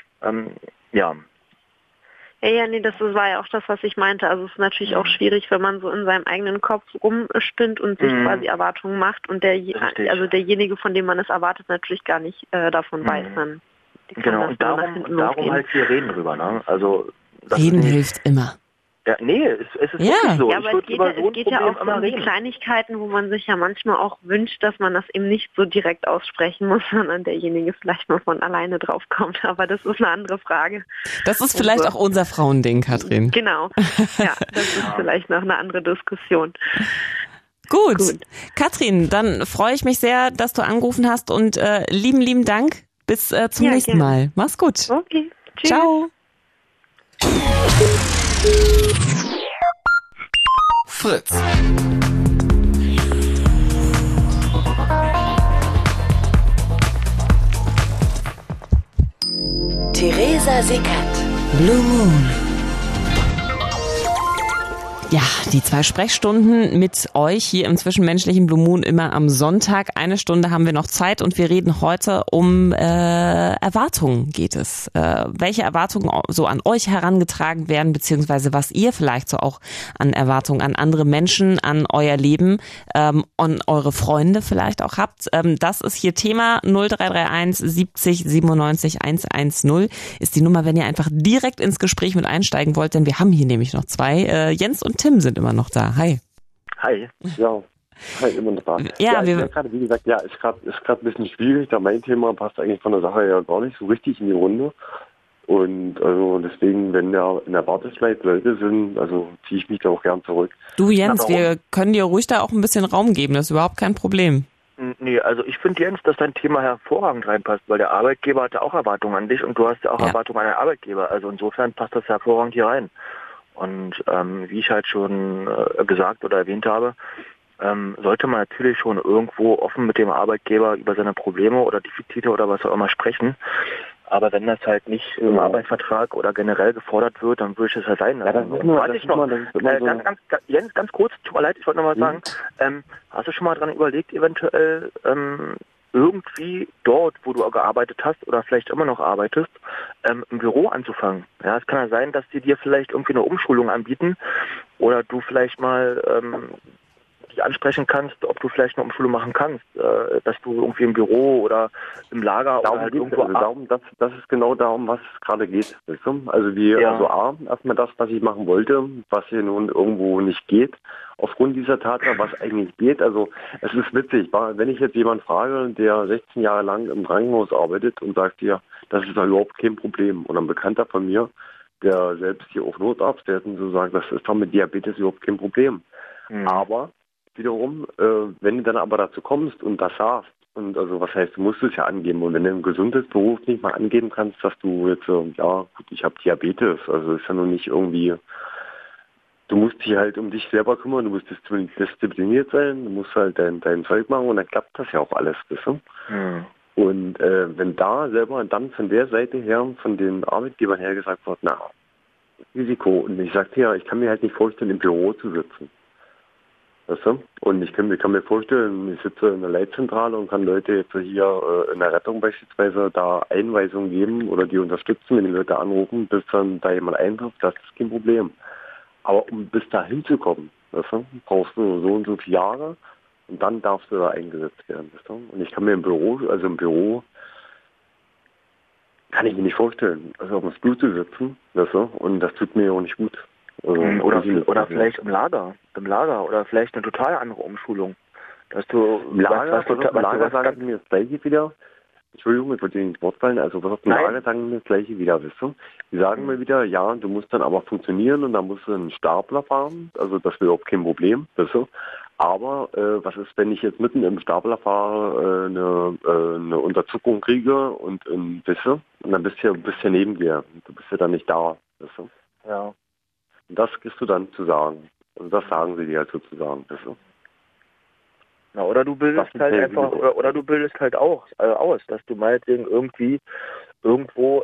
Ja. Ja, nee, das war ja auch das, was ich meinte. Also es ist natürlich auch schwierig, wenn man so in seinem eigenen Kopf rumspinnt und sich quasi Erwartungen macht und derjenige, von dem man es erwartet, natürlich gar nicht davon weiß. Dann genau, und darum halt viel reden drüber. Ne? Also reden hilft immer. Ja, nee, es ist wirklich so. Ja, aber es geht ja auch um die Kleinigkeiten, wo man sich ja manchmal auch wünscht, dass man das eben nicht so direkt aussprechen muss, sondern derjenige vielleicht mal von alleine draufkommt. Aber das ist eine andere Frage. Das ist vielleicht auch unser Frauending, Katrin. Genau. Ja, das ist vielleicht noch eine andere Diskussion. Gut. Katrin, dann freue ich mich sehr, dass du angerufen hast und lieben Dank. Bis zum nächsten Mal. Mach's gut. Okay. Tschüss. Ciao. Fritz. Theresa Sickert. Blue Moon. Ja, die 2 Sprechstunden mit euch hier im zwischenmenschlichen Blue Moon immer am Sonntag. 1 Stunde haben wir noch Zeit und wir reden heute um Erwartungen geht es. Welche Erwartungen so an euch herangetragen werden, beziehungsweise was ihr vielleicht so auch an Erwartungen an andere Menschen, an euer Leben, an eure Freunde vielleicht auch habt. Das ist hier Thema 0331 70 97 110 ist die Nummer, wenn ihr einfach direkt ins Gespräch mit einsteigen wollt, denn wir haben hier nämlich noch 2. Jens und Tim sind immer noch da. Hi. Hi. Ja, halt immer noch da. Ja, gerade, wie gesagt, ist gerade ein bisschen schwierig, da mein Thema passt eigentlich von der Sache ja gar nicht so richtig in die Runde. Und also deswegen, wenn da in der Warteschleife Leute sind, also ziehe ich mich da auch gern zurück. Du Jens, wir können dir ruhig da auch ein bisschen Raum geben, das ist überhaupt kein Problem. Nee, also ich finde, Jens, dass dein Thema hervorragend reinpasst, weil der Arbeitgeber hat ja auch Erwartungen an dich und du hast ja auch Erwartungen an den Arbeitgeber. Also insofern passt das hervorragend hier rein. Und wie ich halt schon gesagt oder erwähnt habe, sollte man natürlich schon irgendwo offen mit dem Arbeitgeber über seine Probleme oder Defizite oder was auch immer sprechen. Aber wenn das halt nicht im Arbeitsvertrag oder generell gefordert wird, dann würde ich das halt sein lassen. Jens, ganz kurz, tut mir leid, ich wollte noch mal sagen, hast du schon mal dran überlegt, eventuell irgendwie dort, wo du gearbeitet hast oder vielleicht immer noch arbeitest, im Büro anzufangen. Ja, es kann ja sein, dass die dir vielleicht irgendwie eine Umschulung anbieten oder du vielleicht mal die ansprechen kannst, ob du vielleicht eine Umschulung machen kannst, dass du irgendwie im Büro oder im Lager darum oder halt geht's, irgendwo... das ist genau darum, was es gerade geht. Weißt du? Also erstmal das, was ich machen wollte, was hier nun irgendwo nicht geht, aufgrund dieser Tatsache, was eigentlich geht. Also es ist witzig, wenn ich jetzt jemanden frage, der 16 Jahre lang im Krankenhaus arbeitet und sagt dir, das ist überhaupt kein Problem. Und ein Bekannter von mir, der selbst hier auch Notarzt, der hat so gesagt, das ist doch mit Diabetes überhaupt kein Problem. Aber wiederum, wenn du dann aber dazu kommst und das sagst, und also was heißt, du musst es ja angeben, und wenn du im Gesundheitsberuf nicht mal angeben kannst, dass du jetzt, ich habe Diabetes, also ist ja noch nicht irgendwie, du musst dich halt um dich selber kümmern, du musst diszipliniert sein, du musst halt dein Zeug machen und dann klappt das ja auch alles, weißt du? Und wenn da selber dann von der Seite her, von den Arbeitgebern her gesagt wird, na, Risiko, und ich sagte ja, ich kann mir halt nicht vorstellen, im Büro zu sitzen. Weißt du? Und ich kann mir vorstellen, ich sitze in der Leitzentrale und kann Leute jetzt hier in der Rettung beispielsweise da Einweisungen geben oder die unterstützen, wenn die Leute anrufen, bis dann da jemand eintrifft, das ist kein Problem. Aber um bis da hinzukommen, weißt du, brauchst du so und so viele Jahre und dann darfst du da eingesetzt werden. Weißt du? Und ich kann mir im Büro kann ich mir nicht vorstellen, also auf dem Stuhl zu sitzen, weißt du? Und das tut mir auch nicht gut. Oder vielleicht im Lager oder vielleicht eine total andere Umschulung. Dass du im Lager sagen mir das Gleiche wieder. Entschuldigung, ich wollte dir nicht Wort fallen. Also was auf dem Lager sagen mir das Gleiche wieder, weißt du? Die sagen mir wieder, ja, du musst dann aber funktionieren und dann musst du einen Stapler fahren. Also das wäre überhaupt kein Problem, weißt du? Aber was ist, wenn ich jetzt mitten im Stapler fahre, eine Unterzuckung kriege und weißt du? Und dann bist du ja neben dir. Du bist ja dann nicht da, weißt du? Ja. Das kriegst du dann zu sagen. Also das sagen sie dir halt sozusagen. Weißt du? Na, oder du bildest halt einfach, oder du bildest halt auch aus, dass du meinetwegen irgendwo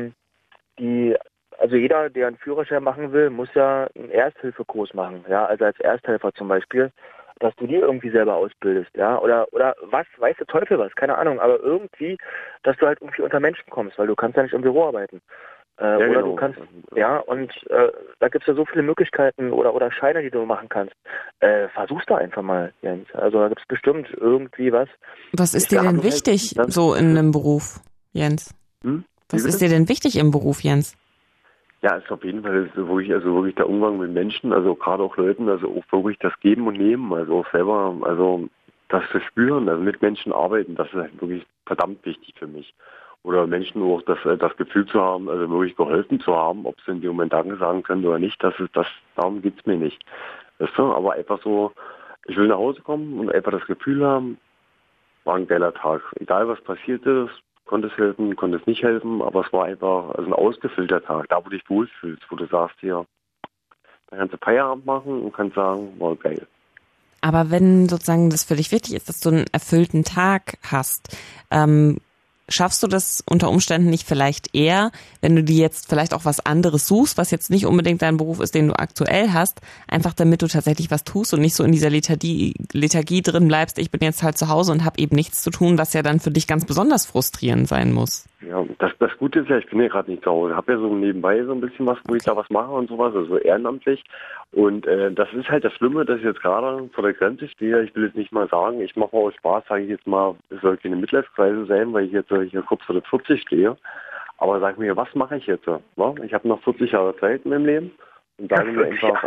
also jeder, der einen Führerschein machen will, muss ja einen Ersthilfekurs machen, ja, also als Ersthelfer zum Beispiel, dass du die irgendwie selber ausbildest, ja, oder was, weiß der Teufel was, keine Ahnung, aber irgendwie, dass du halt irgendwie unter Menschen kommst, weil du kannst ja nicht im Büro arbeiten. Oder genau. Du kannst, und da gibt es ja so viele Möglichkeiten oder Scheine, die du machen kannst. Versuch's da einfach mal, Jens. Also da gibt es bestimmt irgendwie was. Was ist dir denn wichtig so in einem Beruf, Jens? Was ist dir denn wichtig im Beruf, Jens? Ja, ist auf jeden Fall wirklich der Umgang mit Menschen, also gerade auch Leuten, also auch wirklich das Geben und Nehmen, also auch selber, also das zu spüren, also mit Menschen arbeiten, das ist halt wirklich verdammt wichtig für mich. Oder Menschen auch das Gefühl zu haben, also wirklich geholfen zu haben, ob sie in dem Moment Danke sagen können oder nicht, darum geht's mir nicht. Weißt du? Aber einfach so, ich will nach Hause kommen und einfach das Gefühl haben, war ein geiler Tag. Egal was passiert ist, konnte es helfen, konnte es nicht helfen, aber es war einfach ein ausgefüllter Tag, da wo du dich wohlfühlst, wo du sagst, hier, da kannst du Feierabend machen und kannst sagen, war geil. Aber wenn sozusagen das für dich wichtig ist, dass du einen erfüllten Tag hast, schaffst du das unter Umständen nicht vielleicht eher, wenn du dir jetzt vielleicht auch was anderes suchst, was jetzt nicht unbedingt dein Beruf ist, den du aktuell hast, einfach damit du tatsächlich was tust und nicht so in dieser Lethargie drin bleibst, ich bin jetzt halt zu Hause und habe eben nichts zu tun, was ja dann für dich ganz besonders frustrierend sein muss. Ja, das Gute ist ja, ich bin ja gerade nicht zu Hause. Ich habe ja so nebenbei so ein bisschen was, wo ich da was mache und sowas, also ehrenamtlich. Und das ist halt das Schlimme, dass ich jetzt gerade vor der Grenze stehe. Ich will jetzt nicht mal sagen, ich mache aus Spaß, sage ich jetzt mal, es soll keine Midlife-Crisis sein, weil ich jetzt hier kurz vor der 40 stehe. Aber sag mir, was mache ich jetzt? Ja? Ich habe noch 40 Jahre Zeit in meinem Leben und sage mir einfach,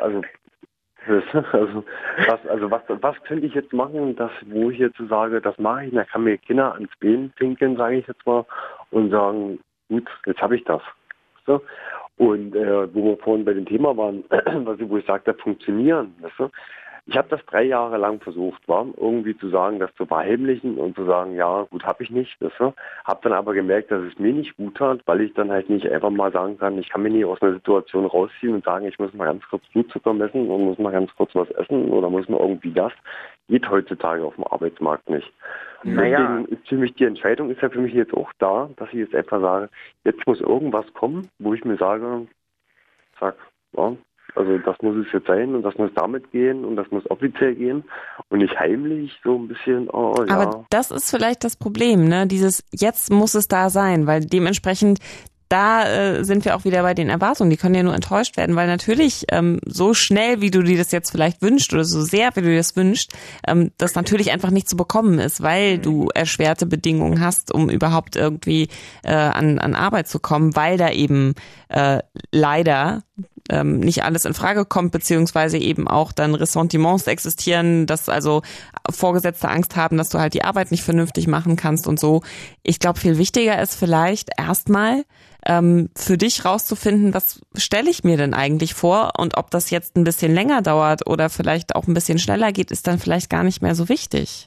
was könnte ich jetzt machen, wo ich jetzt sage, das mache ich, da kann mir Kinder ans Bein pinkeln, sage ich jetzt mal, und sagen, gut, jetzt habe ich das. So. Und wo wir vorhin bei dem Thema waren, wo ich sagte, funktionieren. Weißt du? Ich habe das 3 Jahre lang versucht, irgendwie zu sagen, das zu verheimlichen und zu sagen, ja, gut, habe ich nicht. Weißt du? Habe dann aber gemerkt, dass es mir nicht gut tat, weil ich dann halt nicht einfach mal sagen kann, ich kann mich nicht aus einer Situation rausziehen und sagen, ich muss mal ganz kurz Blutzucker messen und muss mal ganz kurz was essen oder muss mal irgendwie das. Geht heutzutage auf dem Arbeitsmarkt nicht. Deswegen ist für mich die Entscheidung ist ja für mich jetzt auch da, dass ich jetzt einfach sage, jetzt muss irgendwas kommen, wo ich mir sage, zack, ja, also das muss es jetzt sein und das muss damit gehen und das muss offiziell gehen und nicht heimlich so ein bisschen, ja. Aber das ist vielleicht das Problem, ne? Dieses jetzt muss es da sein, weil dementsprechend da sind wir auch wieder bei den Erwartungen. Die können ja nur enttäuscht werden, weil natürlich so schnell, wie du dir das jetzt vielleicht wünschst oder so sehr, wie du dir das wünschst, das natürlich einfach nicht zu bekommen ist, weil du erschwerte Bedingungen hast, um überhaupt irgendwie an Arbeit zu kommen, weil da eben leider nicht alles in Frage kommt, beziehungsweise eben auch dann Ressentiments existieren, dass also Vorgesetzte Angst haben, dass du halt die Arbeit nicht vernünftig machen kannst und so. Ich glaube, viel wichtiger ist vielleicht erstmal für dich rauszufinden, was stelle ich mir denn eigentlich vor und ob das jetzt ein bisschen länger dauert oder vielleicht auch ein bisschen schneller geht, ist dann vielleicht gar nicht mehr so wichtig.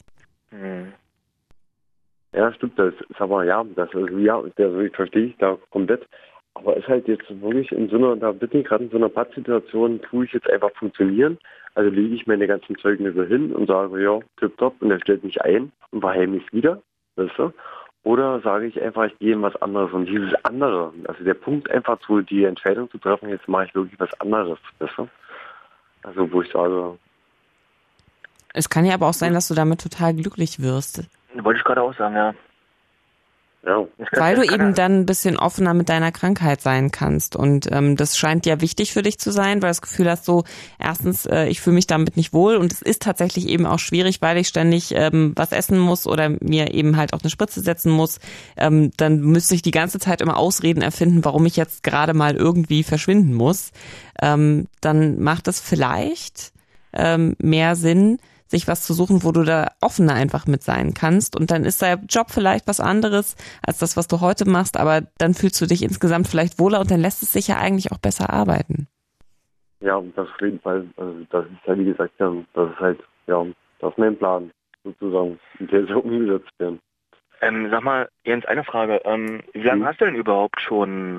Ja, stimmt, das ist aber das verstehe ich da komplett. Aber ist halt jetzt wirklich da bin ich gerade in so einer Pattsituation, tue ich jetzt einfach funktionieren. Also lege ich meine ganzen Zeugnisse hin und sage, ja, tipptopp, und er stellt mich ein und verheimlicht wieder, weißt du? Oder sage ich einfach, ich gehe in was anderes. Und dieses andere, also der Punkt einfach so, die Entscheidung zu treffen, jetzt mache ich wirklich was anderes, weißt du? Also wo ich sage... Es kann ja aber auch sein, dass du damit total glücklich wirst. Wollte ich gerade auch sagen, ja. Ja. Weil du eben dann ein bisschen offener mit deiner Krankheit sein kannst. Und das scheint ja wichtig für dich zu sein, weil du das Gefühl hast, so erstens, ich fühle mich damit nicht wohl und es ist tatsächlich eben auch schwierig, weil ich ständig was essen muss oder mir eben halt auch eine Spritze setzen muss. Dann müsste ich die ganze Zeit immer Ausreden erfinden, warum ich jetzt gerade mal irgendwie verschwinden muss. Dann macht es vielleicht mehr Sinn, sich was zu suchen, wo du da offener einfach mit sein kannst. Und dann ist der Job vielleicht was anderes als das, was du heute machst, aber dann fühlst du dich insgesamt vielleicht wohler und dann lässt es sich ja eigentlich auch besser arbeiten. Ja, das auf jeden Fall. Also das ist ja, wie gesagt, das ist halt, das ist mein Plan, sozusagen. Und der soll umgesetzt werden. Sag mal, Jens, eine Frage. Wie lange hast du denn überhaupt schon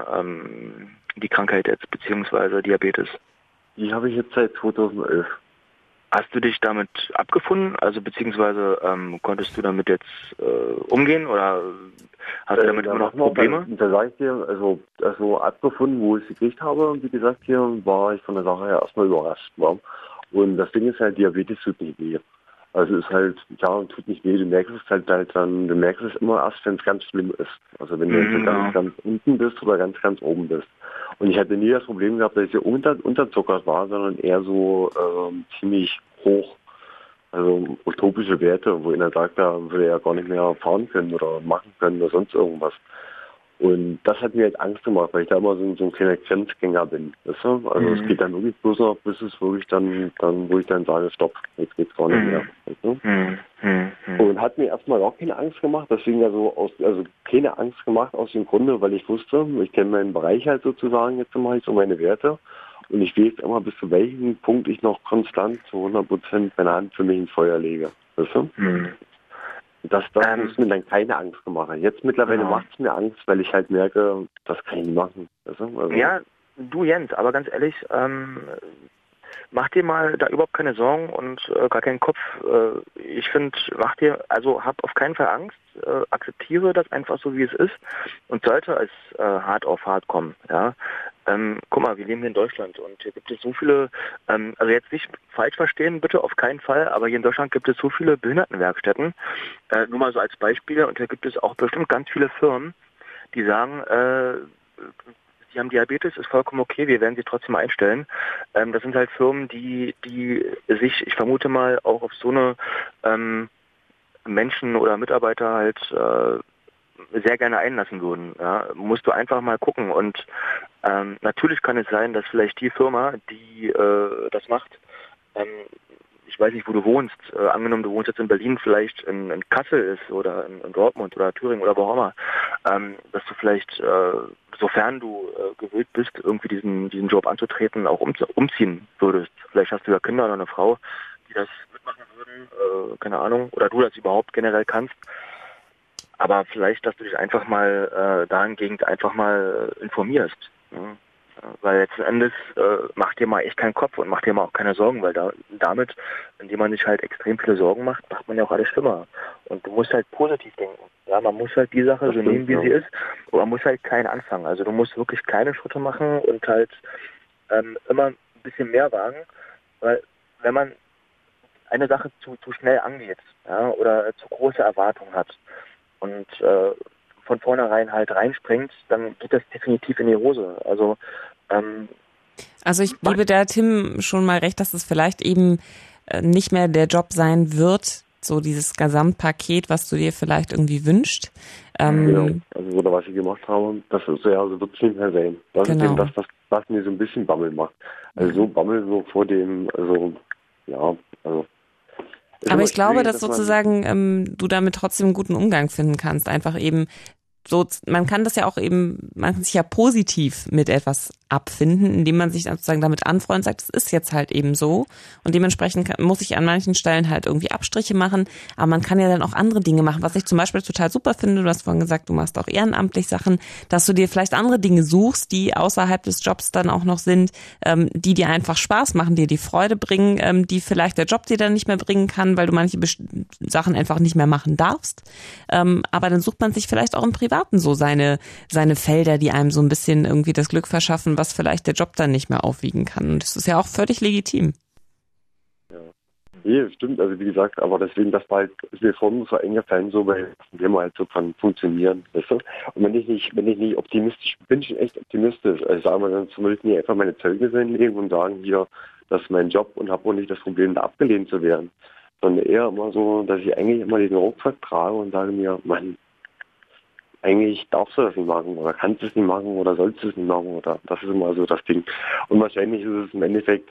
die Krankheit jetzt, beziehungsweise Diabetes? Die habe ich jetzt seit 2011. Hast du dich damit abgefunden? Also beziehungsweise konntest du damit jetzt umgehen oder hast du damit immer noch Probleme? Da sage ich dir, also abgefunden, wo ich es gekriegt habe, wie gesagt, hier war ich von der Sache her erstmal überrascht. Und das Ding ist halt, Diabetes tut nicht weh. Also ist halt, tut nicht weh, du merkst es halt dann, du merkst es immer erst, wenn es ganz schlimm ist. Also wenn du ganz unten bist oder ganz oben bist. Und ich hatte nie das Problem gehabt, dass ich hier unterzuckert war, sondern eher so ziemlich hoch. Also utopische Werte, wo einer sagt, da würde er ja gar nicht mehr fahren können oder machen können oder sonst irgendwas. Und das hat mir halt Angst gemacht, weil ich da immer so ein kleiner Grenzgänger bin. Weißt du? Also es geht dann wirklich bloß noch, bis es wirklich dann, wo ich dann sage, stopp, jetzt geht's gar nicht mehr. Weißt du? Und hat mir erstmal auch keine Angst gemacht, deswegen keine Angst gemacht aus dem Grunde, weil ich wusste, ich kenne meinen Bereich halt sozusagen, jetzt mache ich so meine Werte und ich weiß immer, bis zu welchem Punkt ich noch konstant zu 100% meine Hand für mich ins Feuer lege. Weißt du? Das ist mir dann keine Angst gemacht. Jetzt mittlerweile macht es mir Angst, weil ich halt merke, das kann ich nicht machen. Weißt du? Also, ja, du Jens, aber ganz ehrlich, mach dir mal da überhaupt keine Sorgen und gar keinen Kopf. Ich finde, hab auf keinen Fall Angst. akzeptiere das einfach so, wie es ist und sollte es hart auf hart kommen, ja. Guck mal, wir leben hier in Deutschland und hier gibt es so viele, also jetzt nicht falsch verstehen, bitte, auf keinen Fall, aber hier in Deutschland gibt es so viele Behindertenwerkstätten, nur mal so als Beispiel, und hier gibt es auch bestimmt ganz viele Firmen, die sagen, Sie haben Diabetes, ist vollkommen okay, wir werden Sie trotzdem einstellen. Das sind halt Firmen, die sich, ich vermute mal, auch auf so eine Menschen oder Mitarbeiter halt sehr gerne einlassen würden. Ja. Musst du einfach mal gucken. Und natürlich kann es sein, dass vielleicht die Firma, die das macht, ich weiß nicht, wo du wohnst, angenommen, du wohnst jetzt in Berlin, vielleicht in Kassel ist oder in Dortmund oder Thüringen oder wo auch immer, dass du vielleicht, sofern du gewillt bist, irgendwie diesen Job anzutreten, auch umziehen würdest. Vielleicht hast du ja Kinder oder eine Frau, die das mitmachen würden, keine Ahnung, oder du das überhaupt generell kannst. Aber vielleicht, dass du dich einfach mal dahingehend einfach mal informierst. Ne? Weil letzten Endes mach dir mal echt keinen Kopf und mach dir mal auch keine Sorgen, weil damit, indem man sich halt extrem viele Sorgen macht man ja auch alles schlimmer. Und du musst halt positiv denken. Ja, man muss halt die Sache so nehmen, wie sie ist, und man muss halt klein anfangen. Also du musst wirklich kleine Schritte machen und halt immer ein bisschen mehr wagen, weil wenn man eine Sache zu schnell angeht, ja, oder zu große Erwartungen hat und von vornherein halt reinspringt, dann geht das definitiv in die Hose. Also ich gebe da Tim schon mal recht, dass es vielleicht eben nicht mehr der Job sein wird, so dieses Gesamtpaket, was du dir vielleicht irgendwie wünschst. Genau. Also oder was ich gemacht habe, das ist ja, also wird es nicht mehr sein. Das ist eben das, was mir so ein bisschen Bammel macht. Also so Bammel so vor dem, also ja, also. Aber ich glaube, dass sozusagen du damit trotzdem einen guten Umgang finden kannst. Einfach eben so, man kann sich ja positiv mit etwas abfinden, indem man sich sozusagen damit anfreundet und sagt, es ist jetzt halt eben so. Und dementsprechend muss ich an manchen Stellen halt irgendwie Abstriche machen. Aber man kann ja dann auch andere Dinge machen. Was ich zum Beispiel total super finde, du hast vorhin gesagt, du machst auch ehrenamtlich Sachen, dass du dir vielleicht andere Dinge suchst, die außerhalb des Jobs dann auch noch sind, die dir einfach Spaß machen, dir die Freude bringen, die vielleicht der Job dir dann nicht mehr bringen kann, weil du manche Sachen einfach nicht mehr machen darfst. Aber dann sucht man sich vielleicht auch im Privaten so seine Felder, die einem so ein bisschen irgendwie das Glück verschaffen, was vielleicht der Job dann nicht mehr aufwiegen kann. Und das ist ja auch völlig legitim. Ja, nee, stimmt. Also wie gesagt, aber deswegen, das war halt, ist mir vorhin so eingefallen, so, weil wir mal halt so dran funktionieren, weißt du? Und wenn ich nicht optimistisch bin, ich schon echt optimistisch. Also ich sage mal, dann zumindest nicht einfach meine Zeugnisse hinlegen und sagen, hier, das ist mein Job und habe auch nicht das Problem, da abgelehnt zu werden. Sondern eher immer so, dass ich eigentlich immer diesen Rucksack trage und sage mir, Mann, eigentlich darfst du das nicht machen oder kannst du es nicht machen oder sollst du es nicht machen oder das ist immer so das Ding. Und wahrscheinlich ist es im Endeffekt,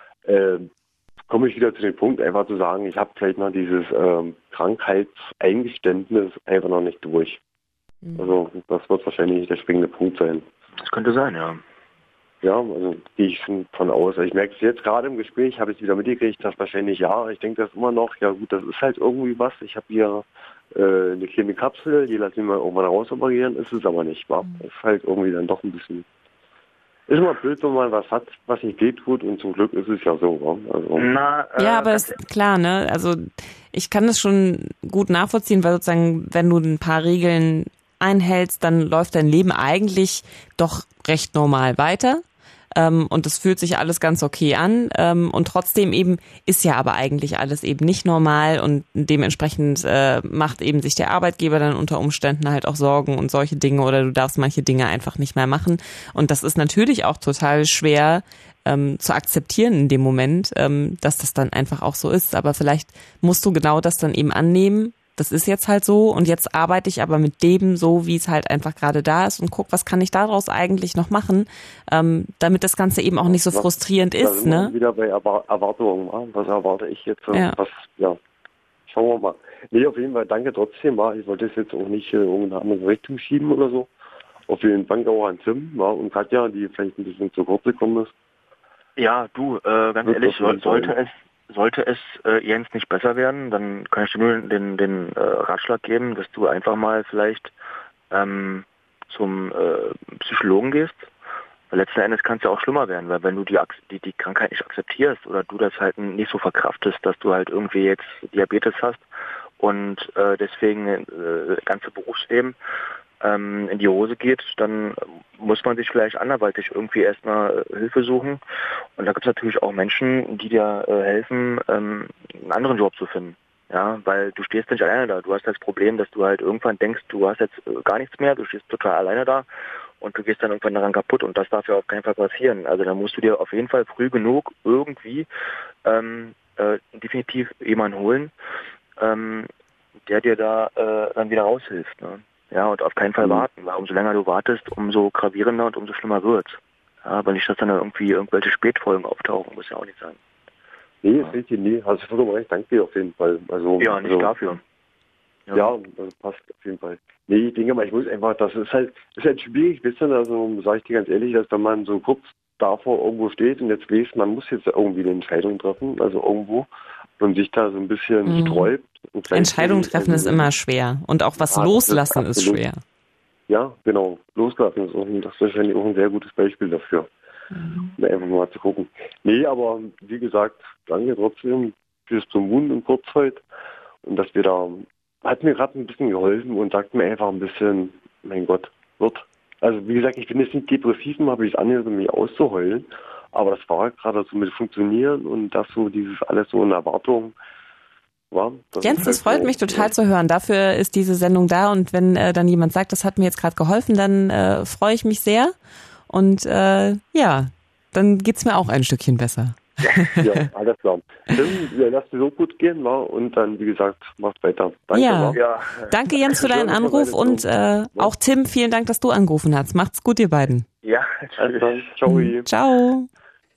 komme ich wieder zu dem Punkt, einfach zu sagen, ich habe vielleicht noch dieses Krankheitseingeständnis einfach noch nicht durch. Also das wird wahrscheinlich der springende Punkt sein. Das könnte sein, ja. Ja, also gehe ich schon von aus. Ich merke es jetzt gerade im Gespräch, habe ich wieder mitgekriegt, dass wahrscheinlich ja. Ich denke das immer noch, ja gut, das ist halt irgendwie was. Ich habe hier eine kleine Kapsel, die lassen wir irgendwann rausoperieren, ist es aber nicht, wahr? Das ist halt irgendwie dann doch ein bisschen, ist immer blöd, wenn man was hat, was nicht wehtut und zum Glück ist es ja so, wahr? Also, ja, aber ist klar, ne, also ich kann das schon gut nachvollziehen, weil sozusagen, wenn du ein paar Regeln einhältst, dann läuft dein Leben eigentlich doch recht normal weiter. Und es fühlt sich alles ganz okay an und trotzdem eben ist ja aber eigentlich alles eben nicht normal und dementsprechend macht eben sich der Arbeitgeber dann unter Umständen halt auch Sorgen und solche Dinge oder du darfst manche Dinge einfach nicht mehr machen und das ist natürlich auch total schwer zu akzeptieren in dem Moment, dass das dann einfach auch so ist, aber vielleicht musst du genau das dann eben annehmen. Das ist jetzt halt so und jetzt arbeite ich aber mit dem so, wie es halt einfach gerade da ist und guck, was kann ich daraus eigentlich noch machen, damit das Ganze eben auch nicht so frustrierend ist. Ne? Wieder bei Erwartungen. Was erwarte ich jetzt? Ja. Schauen wir mal. Nee, auf jeden Fall danke trotzdem. Ich wollte es jetzt auch nicht in irgendeine andere Richtung schieben oder so. Auf jeden Fall auch an Tim und Katja, die vielleicht ein bisschen zu kurz gekommen ist. Ja, du, ganz ehrlich, sollte es Jens nicht besser werden, dann kann ich dir nur den Ratschlag geben, dass du einfach mal vielleicht zum Psychologen gehst. Weil letzten Endes kann es ja auch schlimmer werden, weil wenn du die Krankheit nicht akzeptierst oder du das halt nicht so verkraftest, dass du halt irgendwie jetzt Diabetes hast und deswegen das ganze Berufsleben in die Hose geht, dann muss man sich vielleicht anderweitig irgendwie erstmal Hilfe suchen. Und da gibt es natürlich auch Menschen, die dir helfen, einen anderen Job zu finden. Ja, weil du stehst nicht alleine da. Du hast das Problem, dass du halt irgendwann denkst, du hast jetzt gar nichts mehr, du stehst total alleine da und du gehst dann irgendwann daran kaputt und das darf ja auf keinen Fall passieren. Also da musst du dir auf jeden Fall früh genug irgendwie definitiv jemanden holen, der dir da dann wieder raushilft. Ne? Ja, und auf keinen Fall warten, weil umso länger du wartest, umso gravierender und umso schlimmer wird's. Ja, aber nicht, dass dann irgendwie irgendwelche Spätfolgen auftauchen, muss ja auch nicht sein. Nee, ist richtig, nee, hast du vollkommen recht, danke dir auf jeden Fall. Also, ja, nicht dafür. Ja, das passt auf jeden Fall. Nee, ich denke mal, ich muss einfach, das ist halt schwierig, wisst ihr, also sage ich dir ganz ehrlich, dass wenn man so kurz davor irgendwo steht und jetzt weiß, man muss jetzt irgendwie eine Entscheidung treffen, also irgendwo, und sich da so ein bisschen sträubt. Entscheidung treffen ist immer schwer und auch was loslassen ist schwer. Ja, genau, loslassen ist das ist wahrscheinlich auch ein sehr gutes Beispiel dafür. Einfach mal zu gucken. Nee, aber wie gesagt, danke trotzdem fürs Blue Moon in Kurzzeit und dass wir da, hat mir gerade ein bisschen geholfen und sagt mir einfach ein bisschen, mein Gott, wird. Also wie gesagt, ich bin jetzt nicht depressiv, habe ich es angehört, um mich auszuheulen, aber das war gerade so mit Funktionieren und das so, dieses alles so in Erwartung war. Jens, das freut mich total zu hören. Dafür ist diese Sendung da und wenn dann jemand sagt, das hat mir jetzt gerade geholfen, dann freue ich mich sehr. Und ja, dann geht's mir auch ein Stückchen besser. Ja, alles klar. Dann lasst dir so gut gehen, wa? Und dann, wie gesagt, macht weiter. Danke, ja. Danke, Jens, für deinen Anruf und auch Tim, vielen Dank, dass du angerufen hast. Macht's gut, ihr beiden. Ja, ciao. Ciao.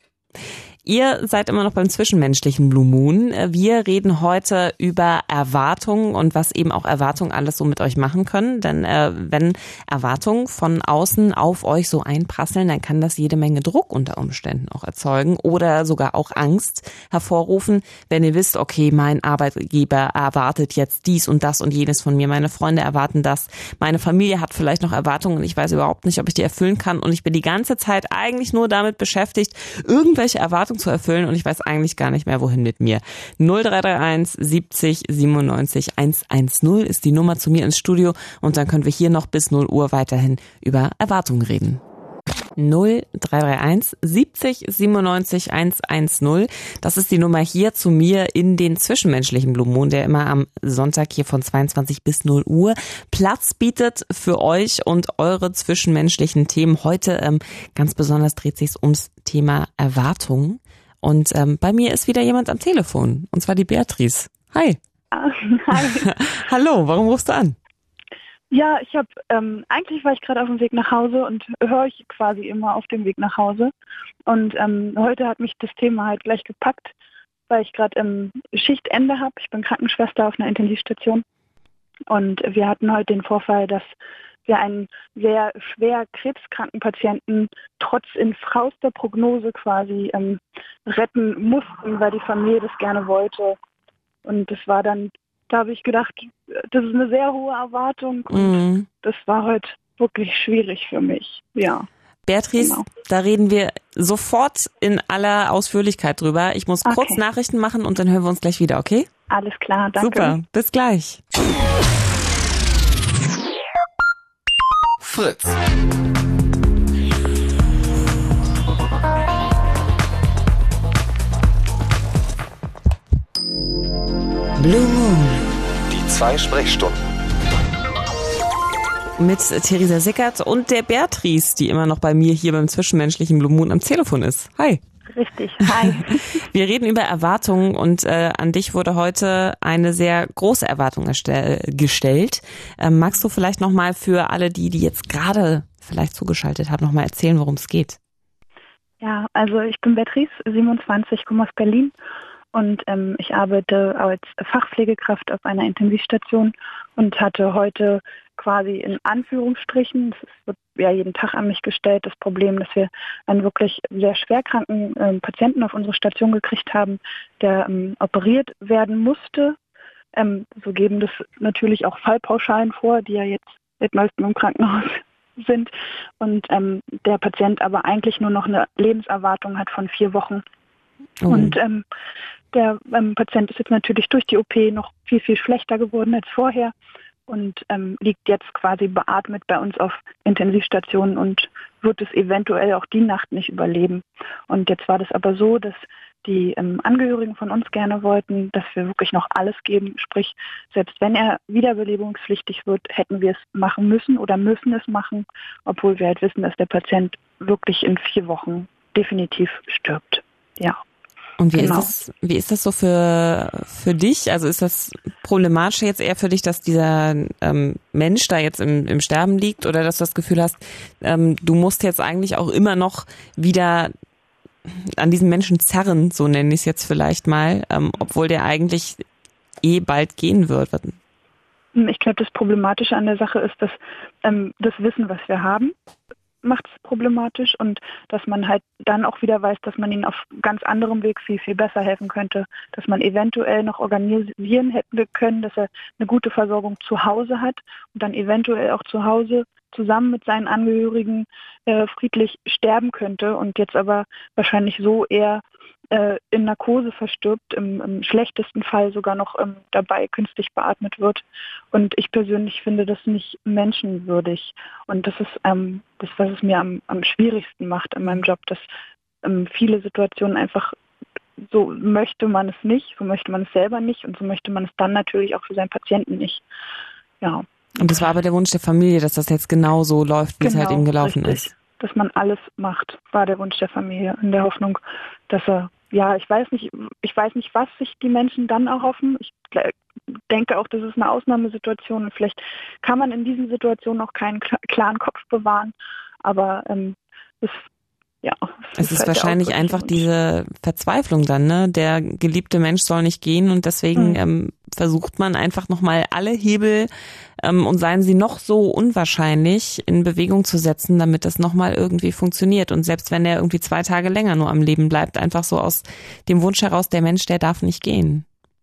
Ihr seid immer noch beim zwischenmenschlichen Blue Moon. Wir reden heute über Erwartungen und was eben auch Erwartungen alles so mit euch machen können. Denn wenn Erwartungen von außen auf euch so einprasseln, dann kann das jede Menge Druck unter Umständen auch erzeugen oder sogar auch Angst hervorrufen, wenn ihr wisst, okay, mein Arbeitgeber erwartet jetzt dies und das und jenes von mir, meine Freunde erwarten das, meine Familie hat vielleicht noch Erwartungen und ich weiß überhaupt nicht, ob ich die erfüllen kann und ich bin die ganze Zeit eigentlich nur damit beschäftigt, irgendwelche Erwartungen zu erfüllen und ich weiß eigentlich gar nicht mehr, wohin mit mir. 0331 70 97 110 ist die Nummer zu mir ins Studio und dann können wir hier noch bis 0 Uhr weiterhin über Erwartungen reden. 0331 70 97 110. Das ist die Nummer hier zu mir in den zwischenmenschlichen Blue Moon, der immer am Sonntag hier von 22 bis 0 Uhr Platz bietet für euch und eure zwischenmenschlichen Themen. Heute ganz besonders dreht sich ums Thema Erwartungen. Und bei mir ist wieder jemand am Telefon, und zwar die Beatrice. Hi. Hi. Hallo, warum rufst du an? Ja, ich habe, eigentlich war ich gerade auf dem Weg nach Hause und höre ich quasi immer auf dem Weg nach Hause. Und heute hat mich das Thema halt gleich gepackt, weil ich gerade Schichtende habe. Ich bin Krankenschwester auf einer Intensivstation. Und wir hatten heute den Vorfall, dass wir einen sehr schwer krebskranken Patienten trotz infrauster Prognose quasi retten mussten, weil die Familie das gerne wollte. Und das war dann, da habe ich gedacht, das ist eine sehr hohe Erwartung und das war heute wirklich schwierig für mich, ja. Beatrice, genau. Da reden wir sofort in aller Ausführlichkeit drüber. Ich muss kurz Nachrichten machen und dann hören wir uns gleich wieder, okay? Alles klar, danke. Super, bis gleich. Fritz. Blue Moon. Die 2 Sprechstunden. Mit Theresa Sickert und der Beatrice, die immer noch bei mir hier beim zwischenmenschlichen Blue Moon am Telefon ist. Hi. Richtig, hi. Wir reden über Erwartungen und an dich wurde heute eine sehr große Erwartung gestellt. Magst du vielleicht nochmal für alle, die jetzt gerade vielleicht zugeschaltet haben, nochmal erzählen, worum es geht? Ja, also ich bin Beatrice, 27, komme aus Berlin und ich arbeite als Fachpflegekraft auf einer Intensivstation und hatte heute quasi in Anführungsstrichen, es wird ja jeden Tag an mich gestellt, das Problem, dass wir einen wirklich sehr schwerkranken Patienten auf unsere Station gekriegt haben, der operiert werden musste. So geben das natürlich auch Fallpauschalen vor, die ja jetzt seit neuestem im Krankenhaus sind. Und der Patient aber eigentlich nur noch eine Lebenserwartung hat von 4 Wochen. Und Der Patient ist jetzt natürlich durch die OP noch viel, viel schlechter geworden als vorher und liegt jetzt quasi beatmet bei uns auf Intensivstationen und wird es eventuell auch die Nacht nicht überleben. Und jetzt war das aber so, dass die Angehörigen von uns gerne wollten, dass wir wirklich noch alles geben. Sprich, selbst wenn er wiederbelebungspflichtig wird, hätten wir es machen müssen oder müssen es machen, obwohl wir halt wissen, dass der Patient wirklich in 4 Wochen definitiv stirbt. Ja. Und wie Genau. wie ist das so für dich? Also ist das problematisch jetzt eher für dich, dass dieser Mensch da jetzt im Sterben liegt oder dass du das Gefühl hast, du musst jetzt eigentlich auch immer noch wieder an diesen Menschen zerren, so nenne ich es jetzt vielleicht mal, obwohl der eigentlich bald gehen wird? Ich glaube, das Problematische an der Sache ist, dass das Wissen, was wir haben, macht es problematisch und dass man halt dann auch wieder weiß, dass man ihnen auf ganz anderem Weg viel, viel besser helfen könnte, dass man eventuell noch organisieren hätte können, dass er eine gute Versorgung zu Hause hat und dann eventuell auch zu Hause zusammen mit seinen Angehörigen friedlich sterben könnte und jetzt aber wahrscheinlich so eher in Narkose verstirbt, im schlechtesten Fall sogar noch dabei künstlich beatmet wird. Und ich persönlich finde das nicht menschenwürdig. Und das ist das, was es mir am schwierigsten macht in meinem Job, dass viele Situationen einfach so möchte man es nicht, so möchte man es selber nicht und so möchte man es dann natürlich auch für seinen Patienten nicht. Ja. Und das war aber der Wunsch der Familie, dass das jetzt genau so läuft, wie es halt eben gelaufen ist. Dass man alles macht, war der Wunsch der Familie, in der Hoffnung, dass er, ja, ich weiß nicht, was sich die Menschen dann erhoffen. Ich denke auch, das ist eine Ausnahmesituation und vielleicht kann man in diesen Situationen auch keinen klaren Kopf bewahren, aber es ist halt wahrscheinlich einfach diese Verzweiflung dann, ne? Der geliebte Mensch soll nicht gehen und deswegen versucht man einfach nochmal alle Hebel und seien sie noch so unwahrscheinlich in Bewegung zu setzen, damit das nochmal irgendwie funktioniert. Und selbst wenn er irgendwie 2 Tage länger nur am Leben bleibt, einfach so aus dem Wunsch heraus, der Mensch, der darf nicht gehen.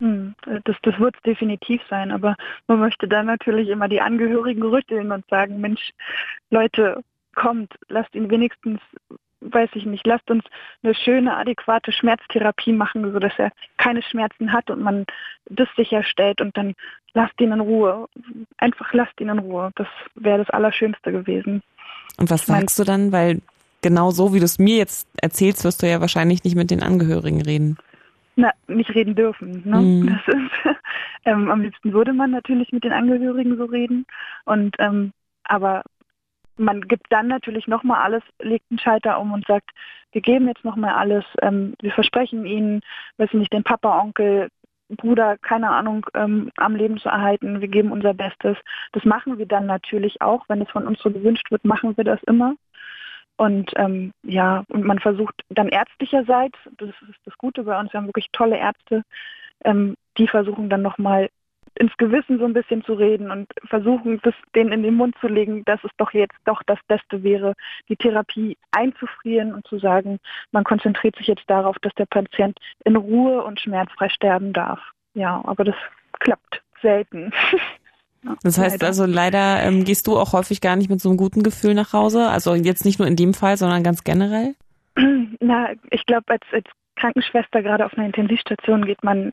Das wird es definitiv sein, aber man möchte dann natürlich immer die Angehörigen rütteln und sagen, Mensch, Leute, kommt, lasst ihn wenigstens, weiß ich nicht, lasst uns eine schöne, adäquate Schmerztherapie machen, sodass er keine Schmerzen hat und man das sicherstellt und dann lasst ihn in Ruhe. Einfach lasst ihn in Ruhe. Das wäre das Allerschönste gewesen. Und was sagst du dann? Weil genau so, wie du es mir jetzt erzählst, wirst du ja wahrscheinlich nicht mit den Angehörigen reden. Nicht reden dürfen. Ne? Das ist, am liebsten würde man natürlich mit den Angehörigen so reden. Und aber man gibt dann natürlich nochmal alles, legt einen Schalter um und sagt, wir geben jetzt nochmal alles, wir versprechen Ihnen, weiß ich nicht, den Papa, Onkel, Bruder, keine Ahnung, am Leben zu erhalten, wir geben unser Bestes. Das machen wir dann natürlich auch, wenn es von uns so gewünscht wird, machen wir das immer. Und und man versucht dann ärztlicherseits, das ist das Gute bei uns, wir haben wirklich tolle Ärzte, die versuchen dann nochmal ins Gewissen so ein bisschen zu reden und versuchen, das denen in den Mund zu legen, dass es doch jetzt doch das Beste wäre, die Therapie einzufrieren und zu sagen, man konzentriert sich jetzt darauf, dass der Patient in Ruhe und schmerzfrei sterben darf. Ja, aber das klappt selten. Ja, das heißt leider. also leider gehst du auch häufig gar nicht mit so einem guten Gefühl nach Hause? Also jetzt nicht nur in dem Fall, sondern ganz generell? Ich glaube, als Krankenschwester gerade auf einer Intensivstation geht man,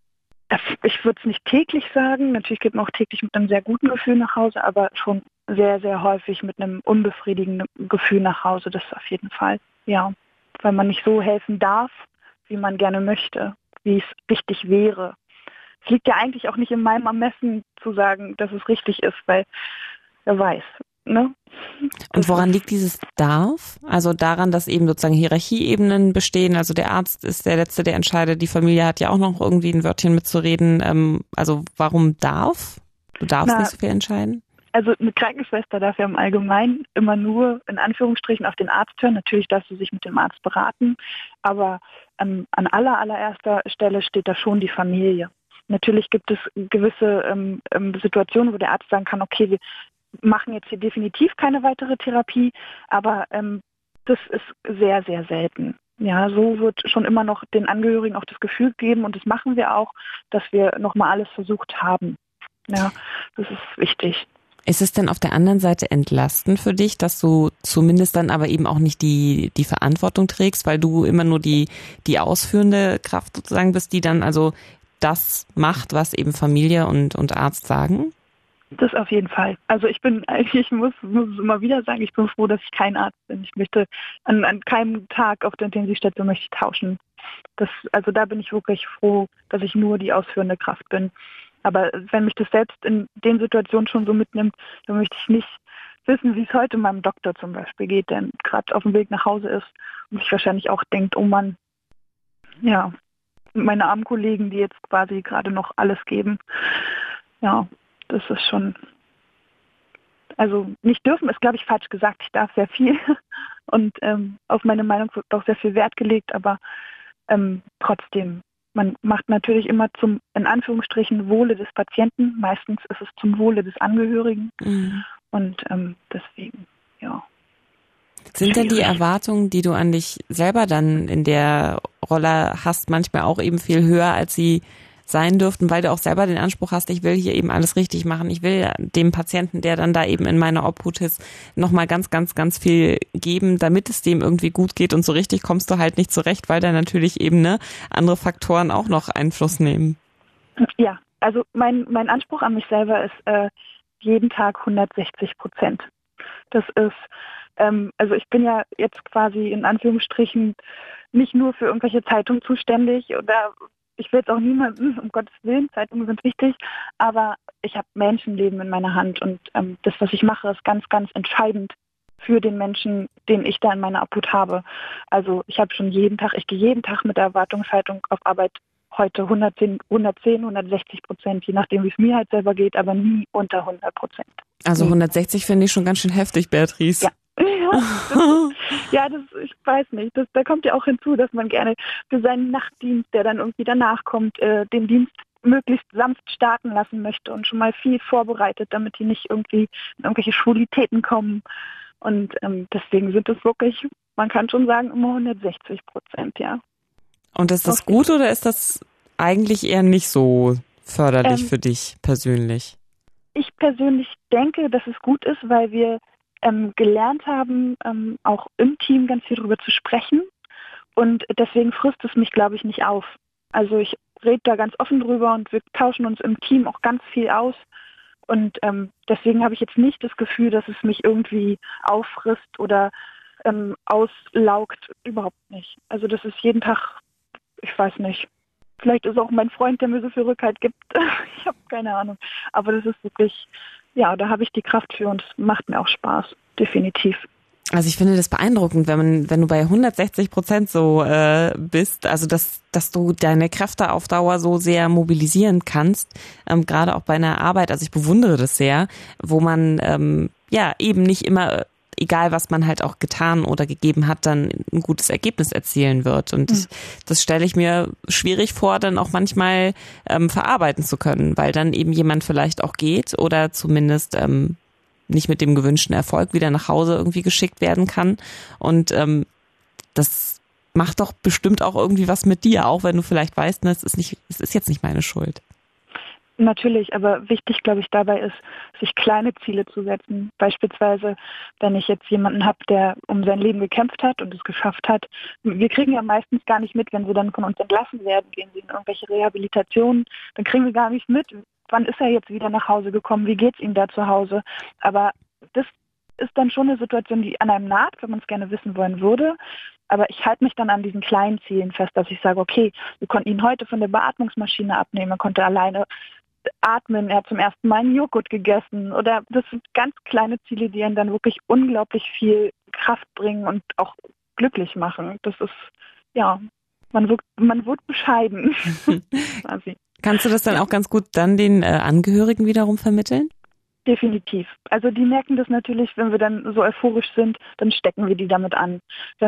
ich würde es nicht täglich sagen, natürlich geht man auch täglich mit einem sehr guten Gefühl nach Hause, aber schon sehr, sehr häufig mit einem unbefriedigenden Gefühl nach Hause, das auf jeden Fall, ja, weil man nicht so helfen darf, wie man gerne möchte, wie es richtig wäre. Es liegt ja eigentlich auch nicht in meinem Ermessen zu sagen, dass es richtig ist, weil wer weiß, ne? Und woran liegt dieses Darf? Also daran, dass eben sozusagen Hierarchieebenen bestehen, also der Arzt ist der Letzte, der entscheidet, die Familie hat ja auch noch irgendwie ein Wörtchen mitzureden. Also warum darf? Du darfst nicht so viel entscheiden? Also eine Krankenschwester darf ja im Allgemeinen immer nur in Anführungsstrichen auf den Arzt hören. Natürlich darf sie sich mit dem Arzt beraten, aber an allererster Stelle steht da schon die Familie. Natürlich gibt es gewisse Situationen, wo der Arzt sagen kann, okay, wir machen jetzt hier definitiv keine weitere Therapie, aber das ist sehr, sehr selten. Ja, so wird schon immer noch den Angehörigen auch das Gefühl geben und das machen wir auch, dass wir nochmal alles versucht haben. Ja, das ist wichtig. Ist es denn auf der anderen Seite entlastend für dich, dass du zumindest dann aber eben auch nicht die Verantwortung trägst, weil du immer nur die ausführende Kraft sozusagen bist, die dann also das macht, was eben Familie und Arzt sagen? Das auf jeden Fall. Also ich muss es immer wieder sagen, ich bin froh, dass ich kein Arzt bin. Ich möchte an keinem Tag auf der Intensivstation möchte ich tauschen. Also da bin ich wirklich froh, dass ich nur die ausführende Kraft bin. Aber wenn mich das selbst in den Situationen schon so mitnimmt, dann möchte ich nicht wissen, wie es heute meinem Doktor zum Beispiel geht, der gerade auf dem Weg nach Hause ist und sich wahrscheinlich auch denkt, oh Mann, ja, meine armen Kollegen, die jetzt quasi gerade noch alles geben. Ja, das ist schon, also nicht dürfen ist, glaube ich, falsch gesagt. Ich darf sehr viel und auf meine Meinung wird auch sehr viel Wert gelegt, aber trotzdem, man macht natürlich immer zum, in Anführungsstrichen, Wohle des Patienten. Meistens ist es zum Wohle des Angehörigen. Mhm. Und deswegen, ja. Sind denn die Erwartungen, die du an dich selber dann in der Rolle hast, manchmal auch eben viel höher, als sie sein dürften, weil du auch selber den Anspruch hast, ich will hier eben alles richtig machen. Ich will dem Patienten, der dann da eben in meiner Obhut ist, nochmal ganz, ganz, ganz viel geben, damit es dem irgendwie gut geht, und so richtig kommst du halt nicht zurecht, weil da natürlich eben andere Faktoren auch noch Einfluss nehmen. Ja, also mein Anspruch an mich selber ist jeden Tag 160%. Das ist, also ich bin ja jetzt quasi in Anführungsstrichen nicht nur für irgendwelche Zeitungen zuständig, oder ich will jetzt auch niemanden, um Gottes Willen, Zeitungen sind wichtig, aber ich habe Menschenleben in meiner Hand, und das, was ich mache, ist ganz, ganz entscheidend für den Menschen, den ich da in meiner Obhut habe. Also ich gehe jeden Tag mit der Erwartungshaltung auf Arbeit, heute 160%, je nachdem, wie es mir halt selber geht, aber nie unter 100%. Also 160 finde ich schon ganz schön heftig, Beatrice. Ja. Ich weiß nicht. Da kommt ja auch hinzu, dass man gerne für seinen Nachtdienst, der dann irgendwie danach kommt, den Dienst möglichst sanft starten lassen möchte und schon mal viel vorbereitet, damit die nicht irgendwie in irgendwelche Schwulitäten kommen. Und deswegen sind es wirklich, man kann schon sagen, immer 160%, ja. Und ist das gut, oder ist das eigentlich eher nicht so förderlich für dich persönlich? Ich persönlich denke, dass es gut ist, weil wir gelernt haben, auch im Team ganz viel darüber zu sprechen, und deswegen frisst es mich, glaube ich, nicht auf. Also ich rede da ganz offen drüber und wir tauschen uns im Team auch ganz viel aus, und deswegen habe ich jetzt nicht das Gefühl, dass es mich irgendwie auffrisst oder auslaugt, überhaupt nicht. Also das ist jeden Tag, ich weiß nicht, vielleicht ist auch mein Freund, der mir so viel Rückhalt gibt, ich habe keine Ahnung, aber das ist wirklich, ja, da habe ich die Kraft für, und es macht mir auch Spaß, definitiv. Also ich finde das beeindruckend, wenn du bei 160% so bist, also dass du deine Kräfte auf Dauer so sehr mobilisieren kannst, gerade auch bei einer Arbeit. Also ich bewundere das sehr, wo man eben nicht immer, egal was man halt auch getan oder gegeben hat, dann ein gutes Ergebnis erzielen wird. Und das stelle ich mir schwierig vor, dann auch manchmal verarbeiten zu können, weil dann eben jemand vielleicht auch geht oder zumindest nicht mit dem gewünschten Erfolg wieder nach Hause irgendwie geschickt werden kann. Und das macht doch bestimmt auch irgendwie was mit dir, auch wenn du vielleicht weißt, es ist jetzt nicht meine Schuld. Natürlich, aber wichtig, glaube ich, dabei ist, sich kleine Ziele zu setzen. Beispielsweise, wenn ich jetzt jemanden habe, der um sein Leben gekämpft hat und es geschafft hat. Wir kriegen ja meistens gar nicht mit, wenn sie dann von uns entlassen werden, gehen sie in irgendwelche Rehabilitationen, dann kriegen wir gar nicht mit, wann ist er jetzt wieder nach Hause gekommen, wie geht's ihm da zu Hause. Aber das ist dann schon eine Situation, die an einem naht, wenn man es gerne wissen wollen würde. Aber ich halte mich dann an diesen kleinen Zielen fest, dass ich sage, okay, wir konnten ihn heute von der Beatmungsmaschine abnehmen, er konnte alleine atmen, er hat zum ersten Mal einen Joghurt gegessen, oder das sind ganz kleine Ziele, die einen dann wirklich unglaublich viel Kraft bringen und auch glücklich machen. Das ist, ja, man wird bescheiden. Quasi. Kannst du das dann auch ganz gut dann den Angehörigen wiederum vermitteln? Definitiv. Also die merken das natürlich, wenn wir dann so euphorisch sind, dann stecken wir die damit an.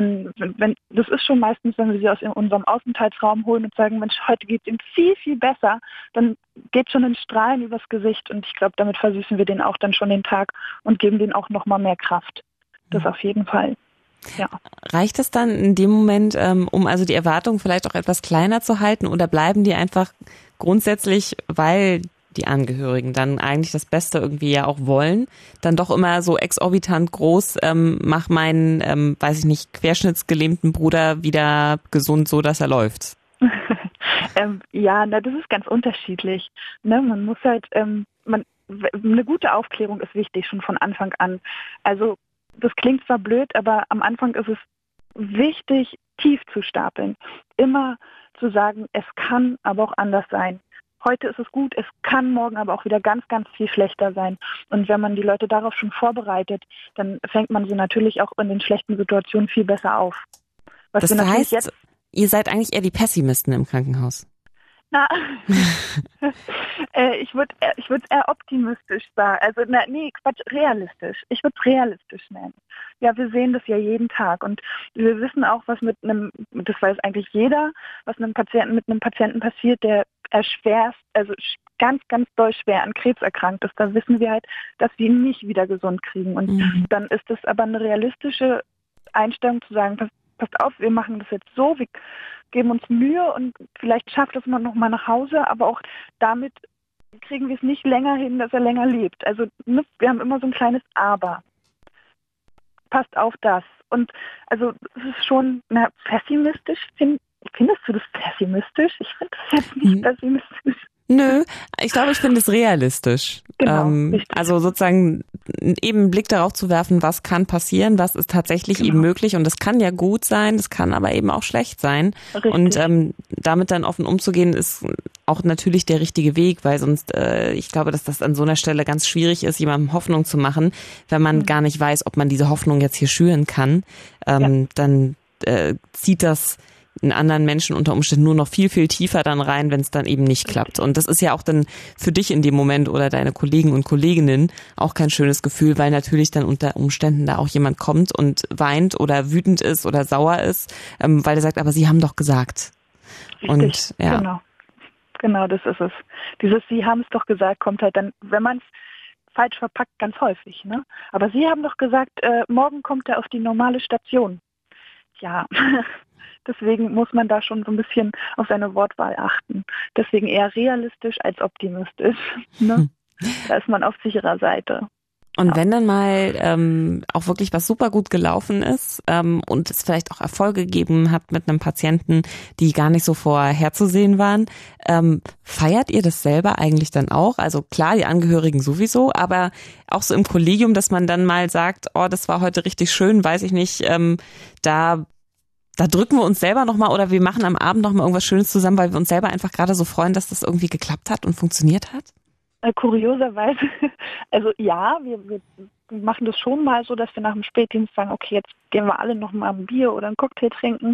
Das ist schon meistens, wenn wir sie aus unserem Aufenthaltsraum holen und sagen, Mensch, heute geht es ihm viel, viel besser, dann geht schon ein Strahlen übers Gesicht, und ich glaube, damit versüßen wir denen auch dann schon den Tag und geben denen auch nochmal mehr Kraft. Das auf jeden Fall. Ja. Reicht es dann in dem Moment, um also die Erwartungen vielleicht auch etwas kleiner zu halten, oder bleiben die einfach grundsätzlich, weil die Angehörigen dann eigentlich das Beste irgendwie ja auch wollen, dann doch immer so exorbitant groß, mach meinen, weiß ich nicht, querschnittsgelähmten Bruder wieder gesund, so dass er läuft. Ja, das ist ganz unterschiedlich. Ne? Man muss halt, eine gute Aufklärung ist wichtig, schon von Anfang an. Also das klingt zwar blöd, aber am Anfang ist es wichtig, tief zu stapeln. Immer zu sagen, es kann aber auch anders sein. Heute ist es gut, es kann morgen aber auch wieder ganz, ganz viel schlechter sein. Und wenn man die Leute darauf schon vorbereitet, dann fängt man sie natürlich auch in den schlechten Situationen viel besser auf. Was das heißt, ihr seid eigentlich eher die Pessimisten im Krankenhaus. Na, ich würde eher optimistisch sagen. Also, realistisch. Ich würde es realistisch nennen. Ja, wir sehen das ja jeden Tag und wir wissen auch, was mit das weiß eigentlich jeder, was mit einem Patienten passiert, der ganz, ganz doll schwer an Krebs erkrankt ist. Da wissen wir halt, dass wir ihn nicht wieder gesund kriegen. Und dann ist es aber eine realistische Einstellung zu sagen, passt auf, wir machen das jetzt so, wir geben uns Mühe und vielleicht schafft es man noch mal nach Hause, aber auch damit kriegen wir es nicht länger hin, dass er länger lebt. Also wir haben immer so ein kleines Aber. Passt auf das. Und also es ist schon pessimistisch. Findest du das pessimistisch? Ich finde das jetzt nicht pessimistisch. Nö, ich glaube, ich finde es realistisch. Genau, also sozusagen eben einen Blick darauf zu werfen, was kann passieren, was ist tatsächlich eben möglich und das kann ja gut sein, das kann aber eben auch schlecht sein. Richtig. Und damit dann offen umzugehen, ist auch natürlich der richtige Weg, weil sonst, ich glaube, dass das an so einer Stelle ganz schwierig ist, jemandem Hoffnung zu machen, wenn man gar nicht weiß, ob man diese Hoffnung jetzt hier schüren kann. Dann zieht das einen anderen Menschen unter Umständen nur noch viel, viel tiefer dann rein, wenn es dann eben nicht klappt. Und das ist ja auch dann für dich in dem Moment oder deine Kollegen und Kolleginnen auch kein schönes Gefühl, weil natürlich dann unter Umständen da auch jemand kommt und weint oder wütend ist oder sauer ist, weil er sagt, aber Sie haben doch gesagt. Richtig, und ja. Genau, das ist es. Dieses Sie haben es doch gesagt kommt halt dann, wenn man es falsch verpackt, ganz häufig. Ne? Aber Sie haben doch gesagt, morgen kommt er auf die normale Station. Ja, deswegen muss man da schon so ein bisschen auf seine Wortwahl achten. Deswegen eher realistisch als optimistisch. Ne? Da ist man auf sicherer Seite. Und wenn dann mal auch wirklich was super gut gelaufen ist und es vielleicht auch Erfolge gegeben hat mit einem Patienten, die gar nicht so vorherzusehen waren, feiert ihr das selber eigentlich dann auch? Also klar, die Angehörigen sowieso, aber auch so im Kollegium, dass man dann mal sagt, oh, das war heute richtig schön, weiß ich nicht, da drücken wir uns selber nochmal oder wir machen am Abend nochmal irgendwas Schönes zusammen, weil wir uns selber einfach gerade so freuen, dass das irgendwie geklappt hat und funktioniert hat? Kurioserweise, also ja, wir machen das schon mal so, dass wir nach dem Spätdienst sagen, okay, jetzt gehen wir alle noch mal ein Bier oder einen Cocktail trinken.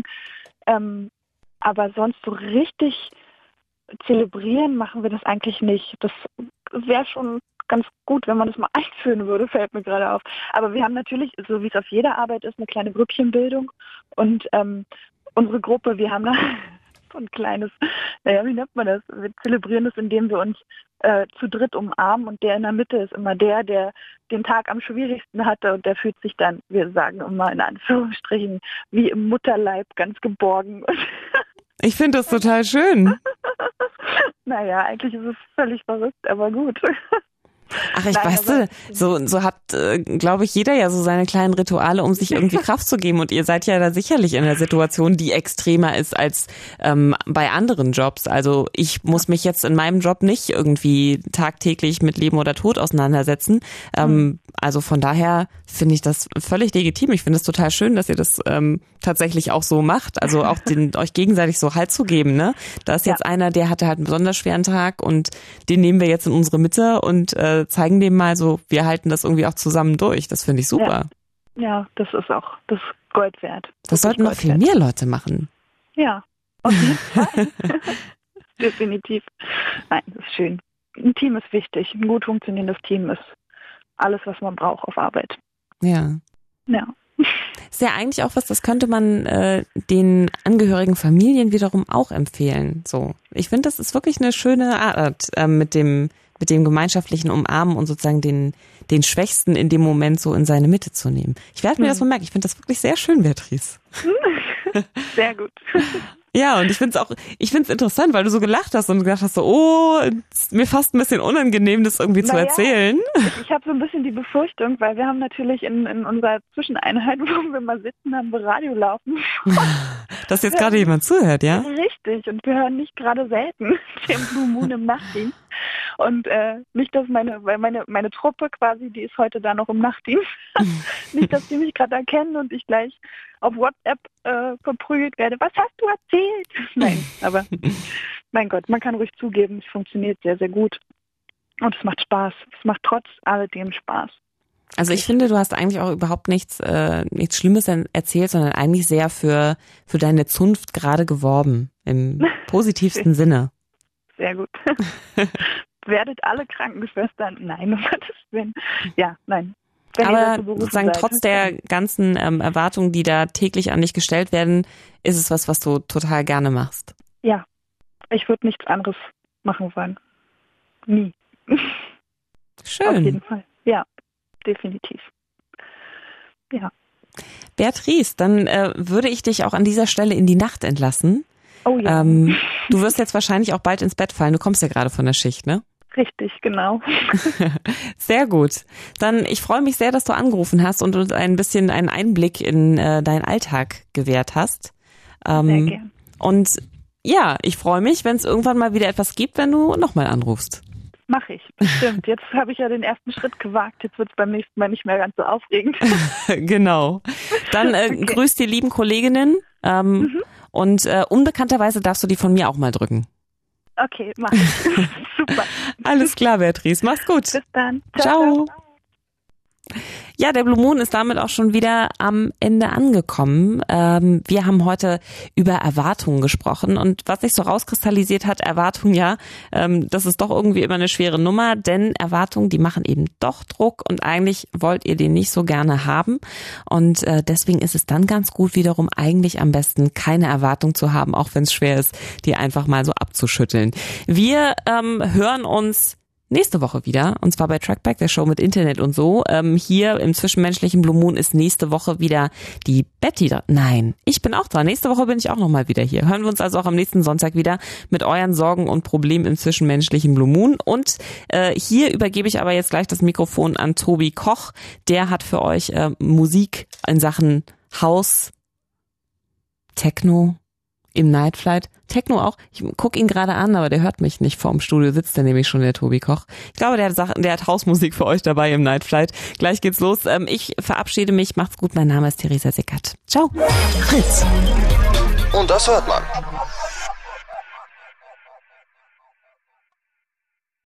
Aber sonst so richtig zelebrieren machen wir das eigentlich nicht. Das wäre schon ganz gut, wenn man das mal einführen würde, fällt mir gerade auf. Aber wir haben natürlich, so wie es auf jeder Arbeit ist, eine kleine Grüppchenbildung und unsere Gruppe, wir haben da so ein kleines, wie nennt man das? Wir zelebrieren das, indem wir uns zu dritt umarmen und der in der Mitte ist immer der den Tag am schwierigsten hatte und der fühlt sich dann, wir sagen immer in Anführungsstrichen, wie im Mutterleib ganz geborgen. Ich finde das total schön. Naja, eigentlich ist es völlig verrückt, aber gut. Ach, weißt du, so hat, glaube ich, jeder ja so seine kleinen Rituale, um sich irgendwie Kraft zu geben. Und ihr seid ja da sicherlich in einer Situation, die extremer ist als bei anderen Jobs. Also ich muss mich jetzt in meinem Job nicht irgendwie tagtäglich mit Leben oder Tod auseinandersetzen. Also von daher finde ich das völlig legitim. Ich finde es total schön, dass ihr das tatsächlich auch so macht. Also auch euch gegenseitig so Halt zu geben. Ne? Da ist jetzt einer, der hatte halt einen besonders schweren Tag und den nehmen wir jetzt in unsere Mitte und zeigen dem mal so, wir halten das irgendwie auch zusammen durch. Das finde ich super. Ja, das ist auch das Gold wert. Das sollten noch viel mehr Leute machen. Ja, auf jeden Fall. Definitiv. Nein, das ist schön. Ein Team ist wichtig. Ein gut funktionierendes Team ist alles, was man braucht auf Arbeit. Ja. Ja. Ist ja eigentlich auch was, das könnte man den angehörigen Familien wiederum auch empfehlen. So, ich finde, das ist wirklich eine schöne Art, mit dem mit dem gemeinschaftlichen Umarmen und sozusagen den Schwächsten in dem Moment so in seine Mitte zu nehmen. Ich werde mir das mal merken. Ich finde das wirklich sehr schön, Beatrice. Sehr gut. Ja, und ich finde es interessant, weil du so gelacht hast und gedacht hast so, oh, ist mir fast ein bisschen unangenehm, das irgendwie zu erzählen. Ich habe so ein bisschen die Befürchtung, weil wir haben natürlich in unserer Zwischeneinheit, wo wir mal sitzen, haben wir Radio laufen. Dass jetzt gerade jemand zuhört, ja? Richtig, und wir hören nicht gerade selten den Blue Moon im Nachtdienst. Und nicht, dass meine Truppe quasi, die ist heute da noch im Nachtdienst, nicht, dass die mich gerade erkennen und ich gleich auf WhatsApp verprügelt werde. Was hast du erzählt? Nein, aber mein Gott, man kann ruhig zugeben, es funktioniert sehr, sehr gut. Und es macht Spaß. Es macht trotz alledem Spaß. Also ich finde, du hast eigentlich auch überhaupt nichts Schlimmes erzählt, sondern eigentlich sehr für deine Zunft gerade geworben, im positivsten Sinne. Sehr gut. Werdet alle Krankenschwestern, nein, um Gottes Willen. Ja, nein. Aber sozusagen trotz der ganzen Erwartungen, die da täglich an dich gestellt werden, ist es was du total gerne machst. Ja, ich würde nichts anderes machen wollen. Nie. Schön. Auf jeden Fall. Ja, definitiv. Ja. Beatrice, dann würde ich dich auch an dieser Stelle in die Nacht entlassen. Oh ja. Du wirst jetzt wahrscheinlich auch bald ins Bett fallen. Du kommst ja gerade von der Schicht, ne? Richtig, genau. Sehr gut. Dann, ich freue mich sehr, dass du angerufen hast und uns ein bisschen einen Einblick in deinen Alltag gewährt hast. Sehr gern. Und ja, ich freue mich, wenn es irgendwann mal wieder etwas gibt, wenn du nochmal anrufst. Mache ich, bestimmt. Jetzt habe ich ja den ersten Schritt gewagt. Jetzt wird es beim nächsten Mal nicht mehr ganz so aufregend. Genau. Dann grüß die lieben Kolleginnen und unbekannterweise darfst du die von mir auch mal drücken. Okay, mach ich. Super. Alles klar, Beatrice. Mach's gut. Bis dann. Ciao. Ja, der Blue Moon ist damit auch schon wieder am Ende angekommen. Wir haben heute über Erwartungen gesprochen und was sich so rauskristallisiert hat, Erwartungen, ja, das ist doch irgendwie immer eine schwere Nummer, denn Erwartungen, die machen eben doch Druck und eigentlich wollt ihr den nicht so gerne haben und deswegen ist es dann ganz gut wiederum eigentlich am besten keine Erwartung zu haben, auch wenn es schwer ist, die einfach mal so abzuschütteln. Wir hören uns nächste Woche wieder, und zwar bei Trackback, der Show mit Internet und so. Hier im zwischenmenschlichen Blue Moon ist nächste Woche wieder die Betty dran. Nein, ich bin auch dran. Nächste Woche bin ich auch nochmal wieder hier. Hören wir uns also auch am nächsten Sonntag wieder mit euren Sorgen und Problemen im zwischenmenschlichen Blue Moon. Und hier übergebe ich aber jetzt gleich das Mikrofon an Tobi Koch. Der hat für euch Musik in Sachen House, Techno, im Night Flight. Techno auch. Ich gucke ihn gerade an, aber der hört mich nicht. Vorm Studio sitzt der nämlich schon, der Tobi Koch. Ich glaube, der hat Hausmusik für euch dabei im Night Flight. Gleich geht's los. Ich verabschiede mich. Macht's gut. Mein Name ist Theresa Sickert. Ciao. Fritz. Und das hört man.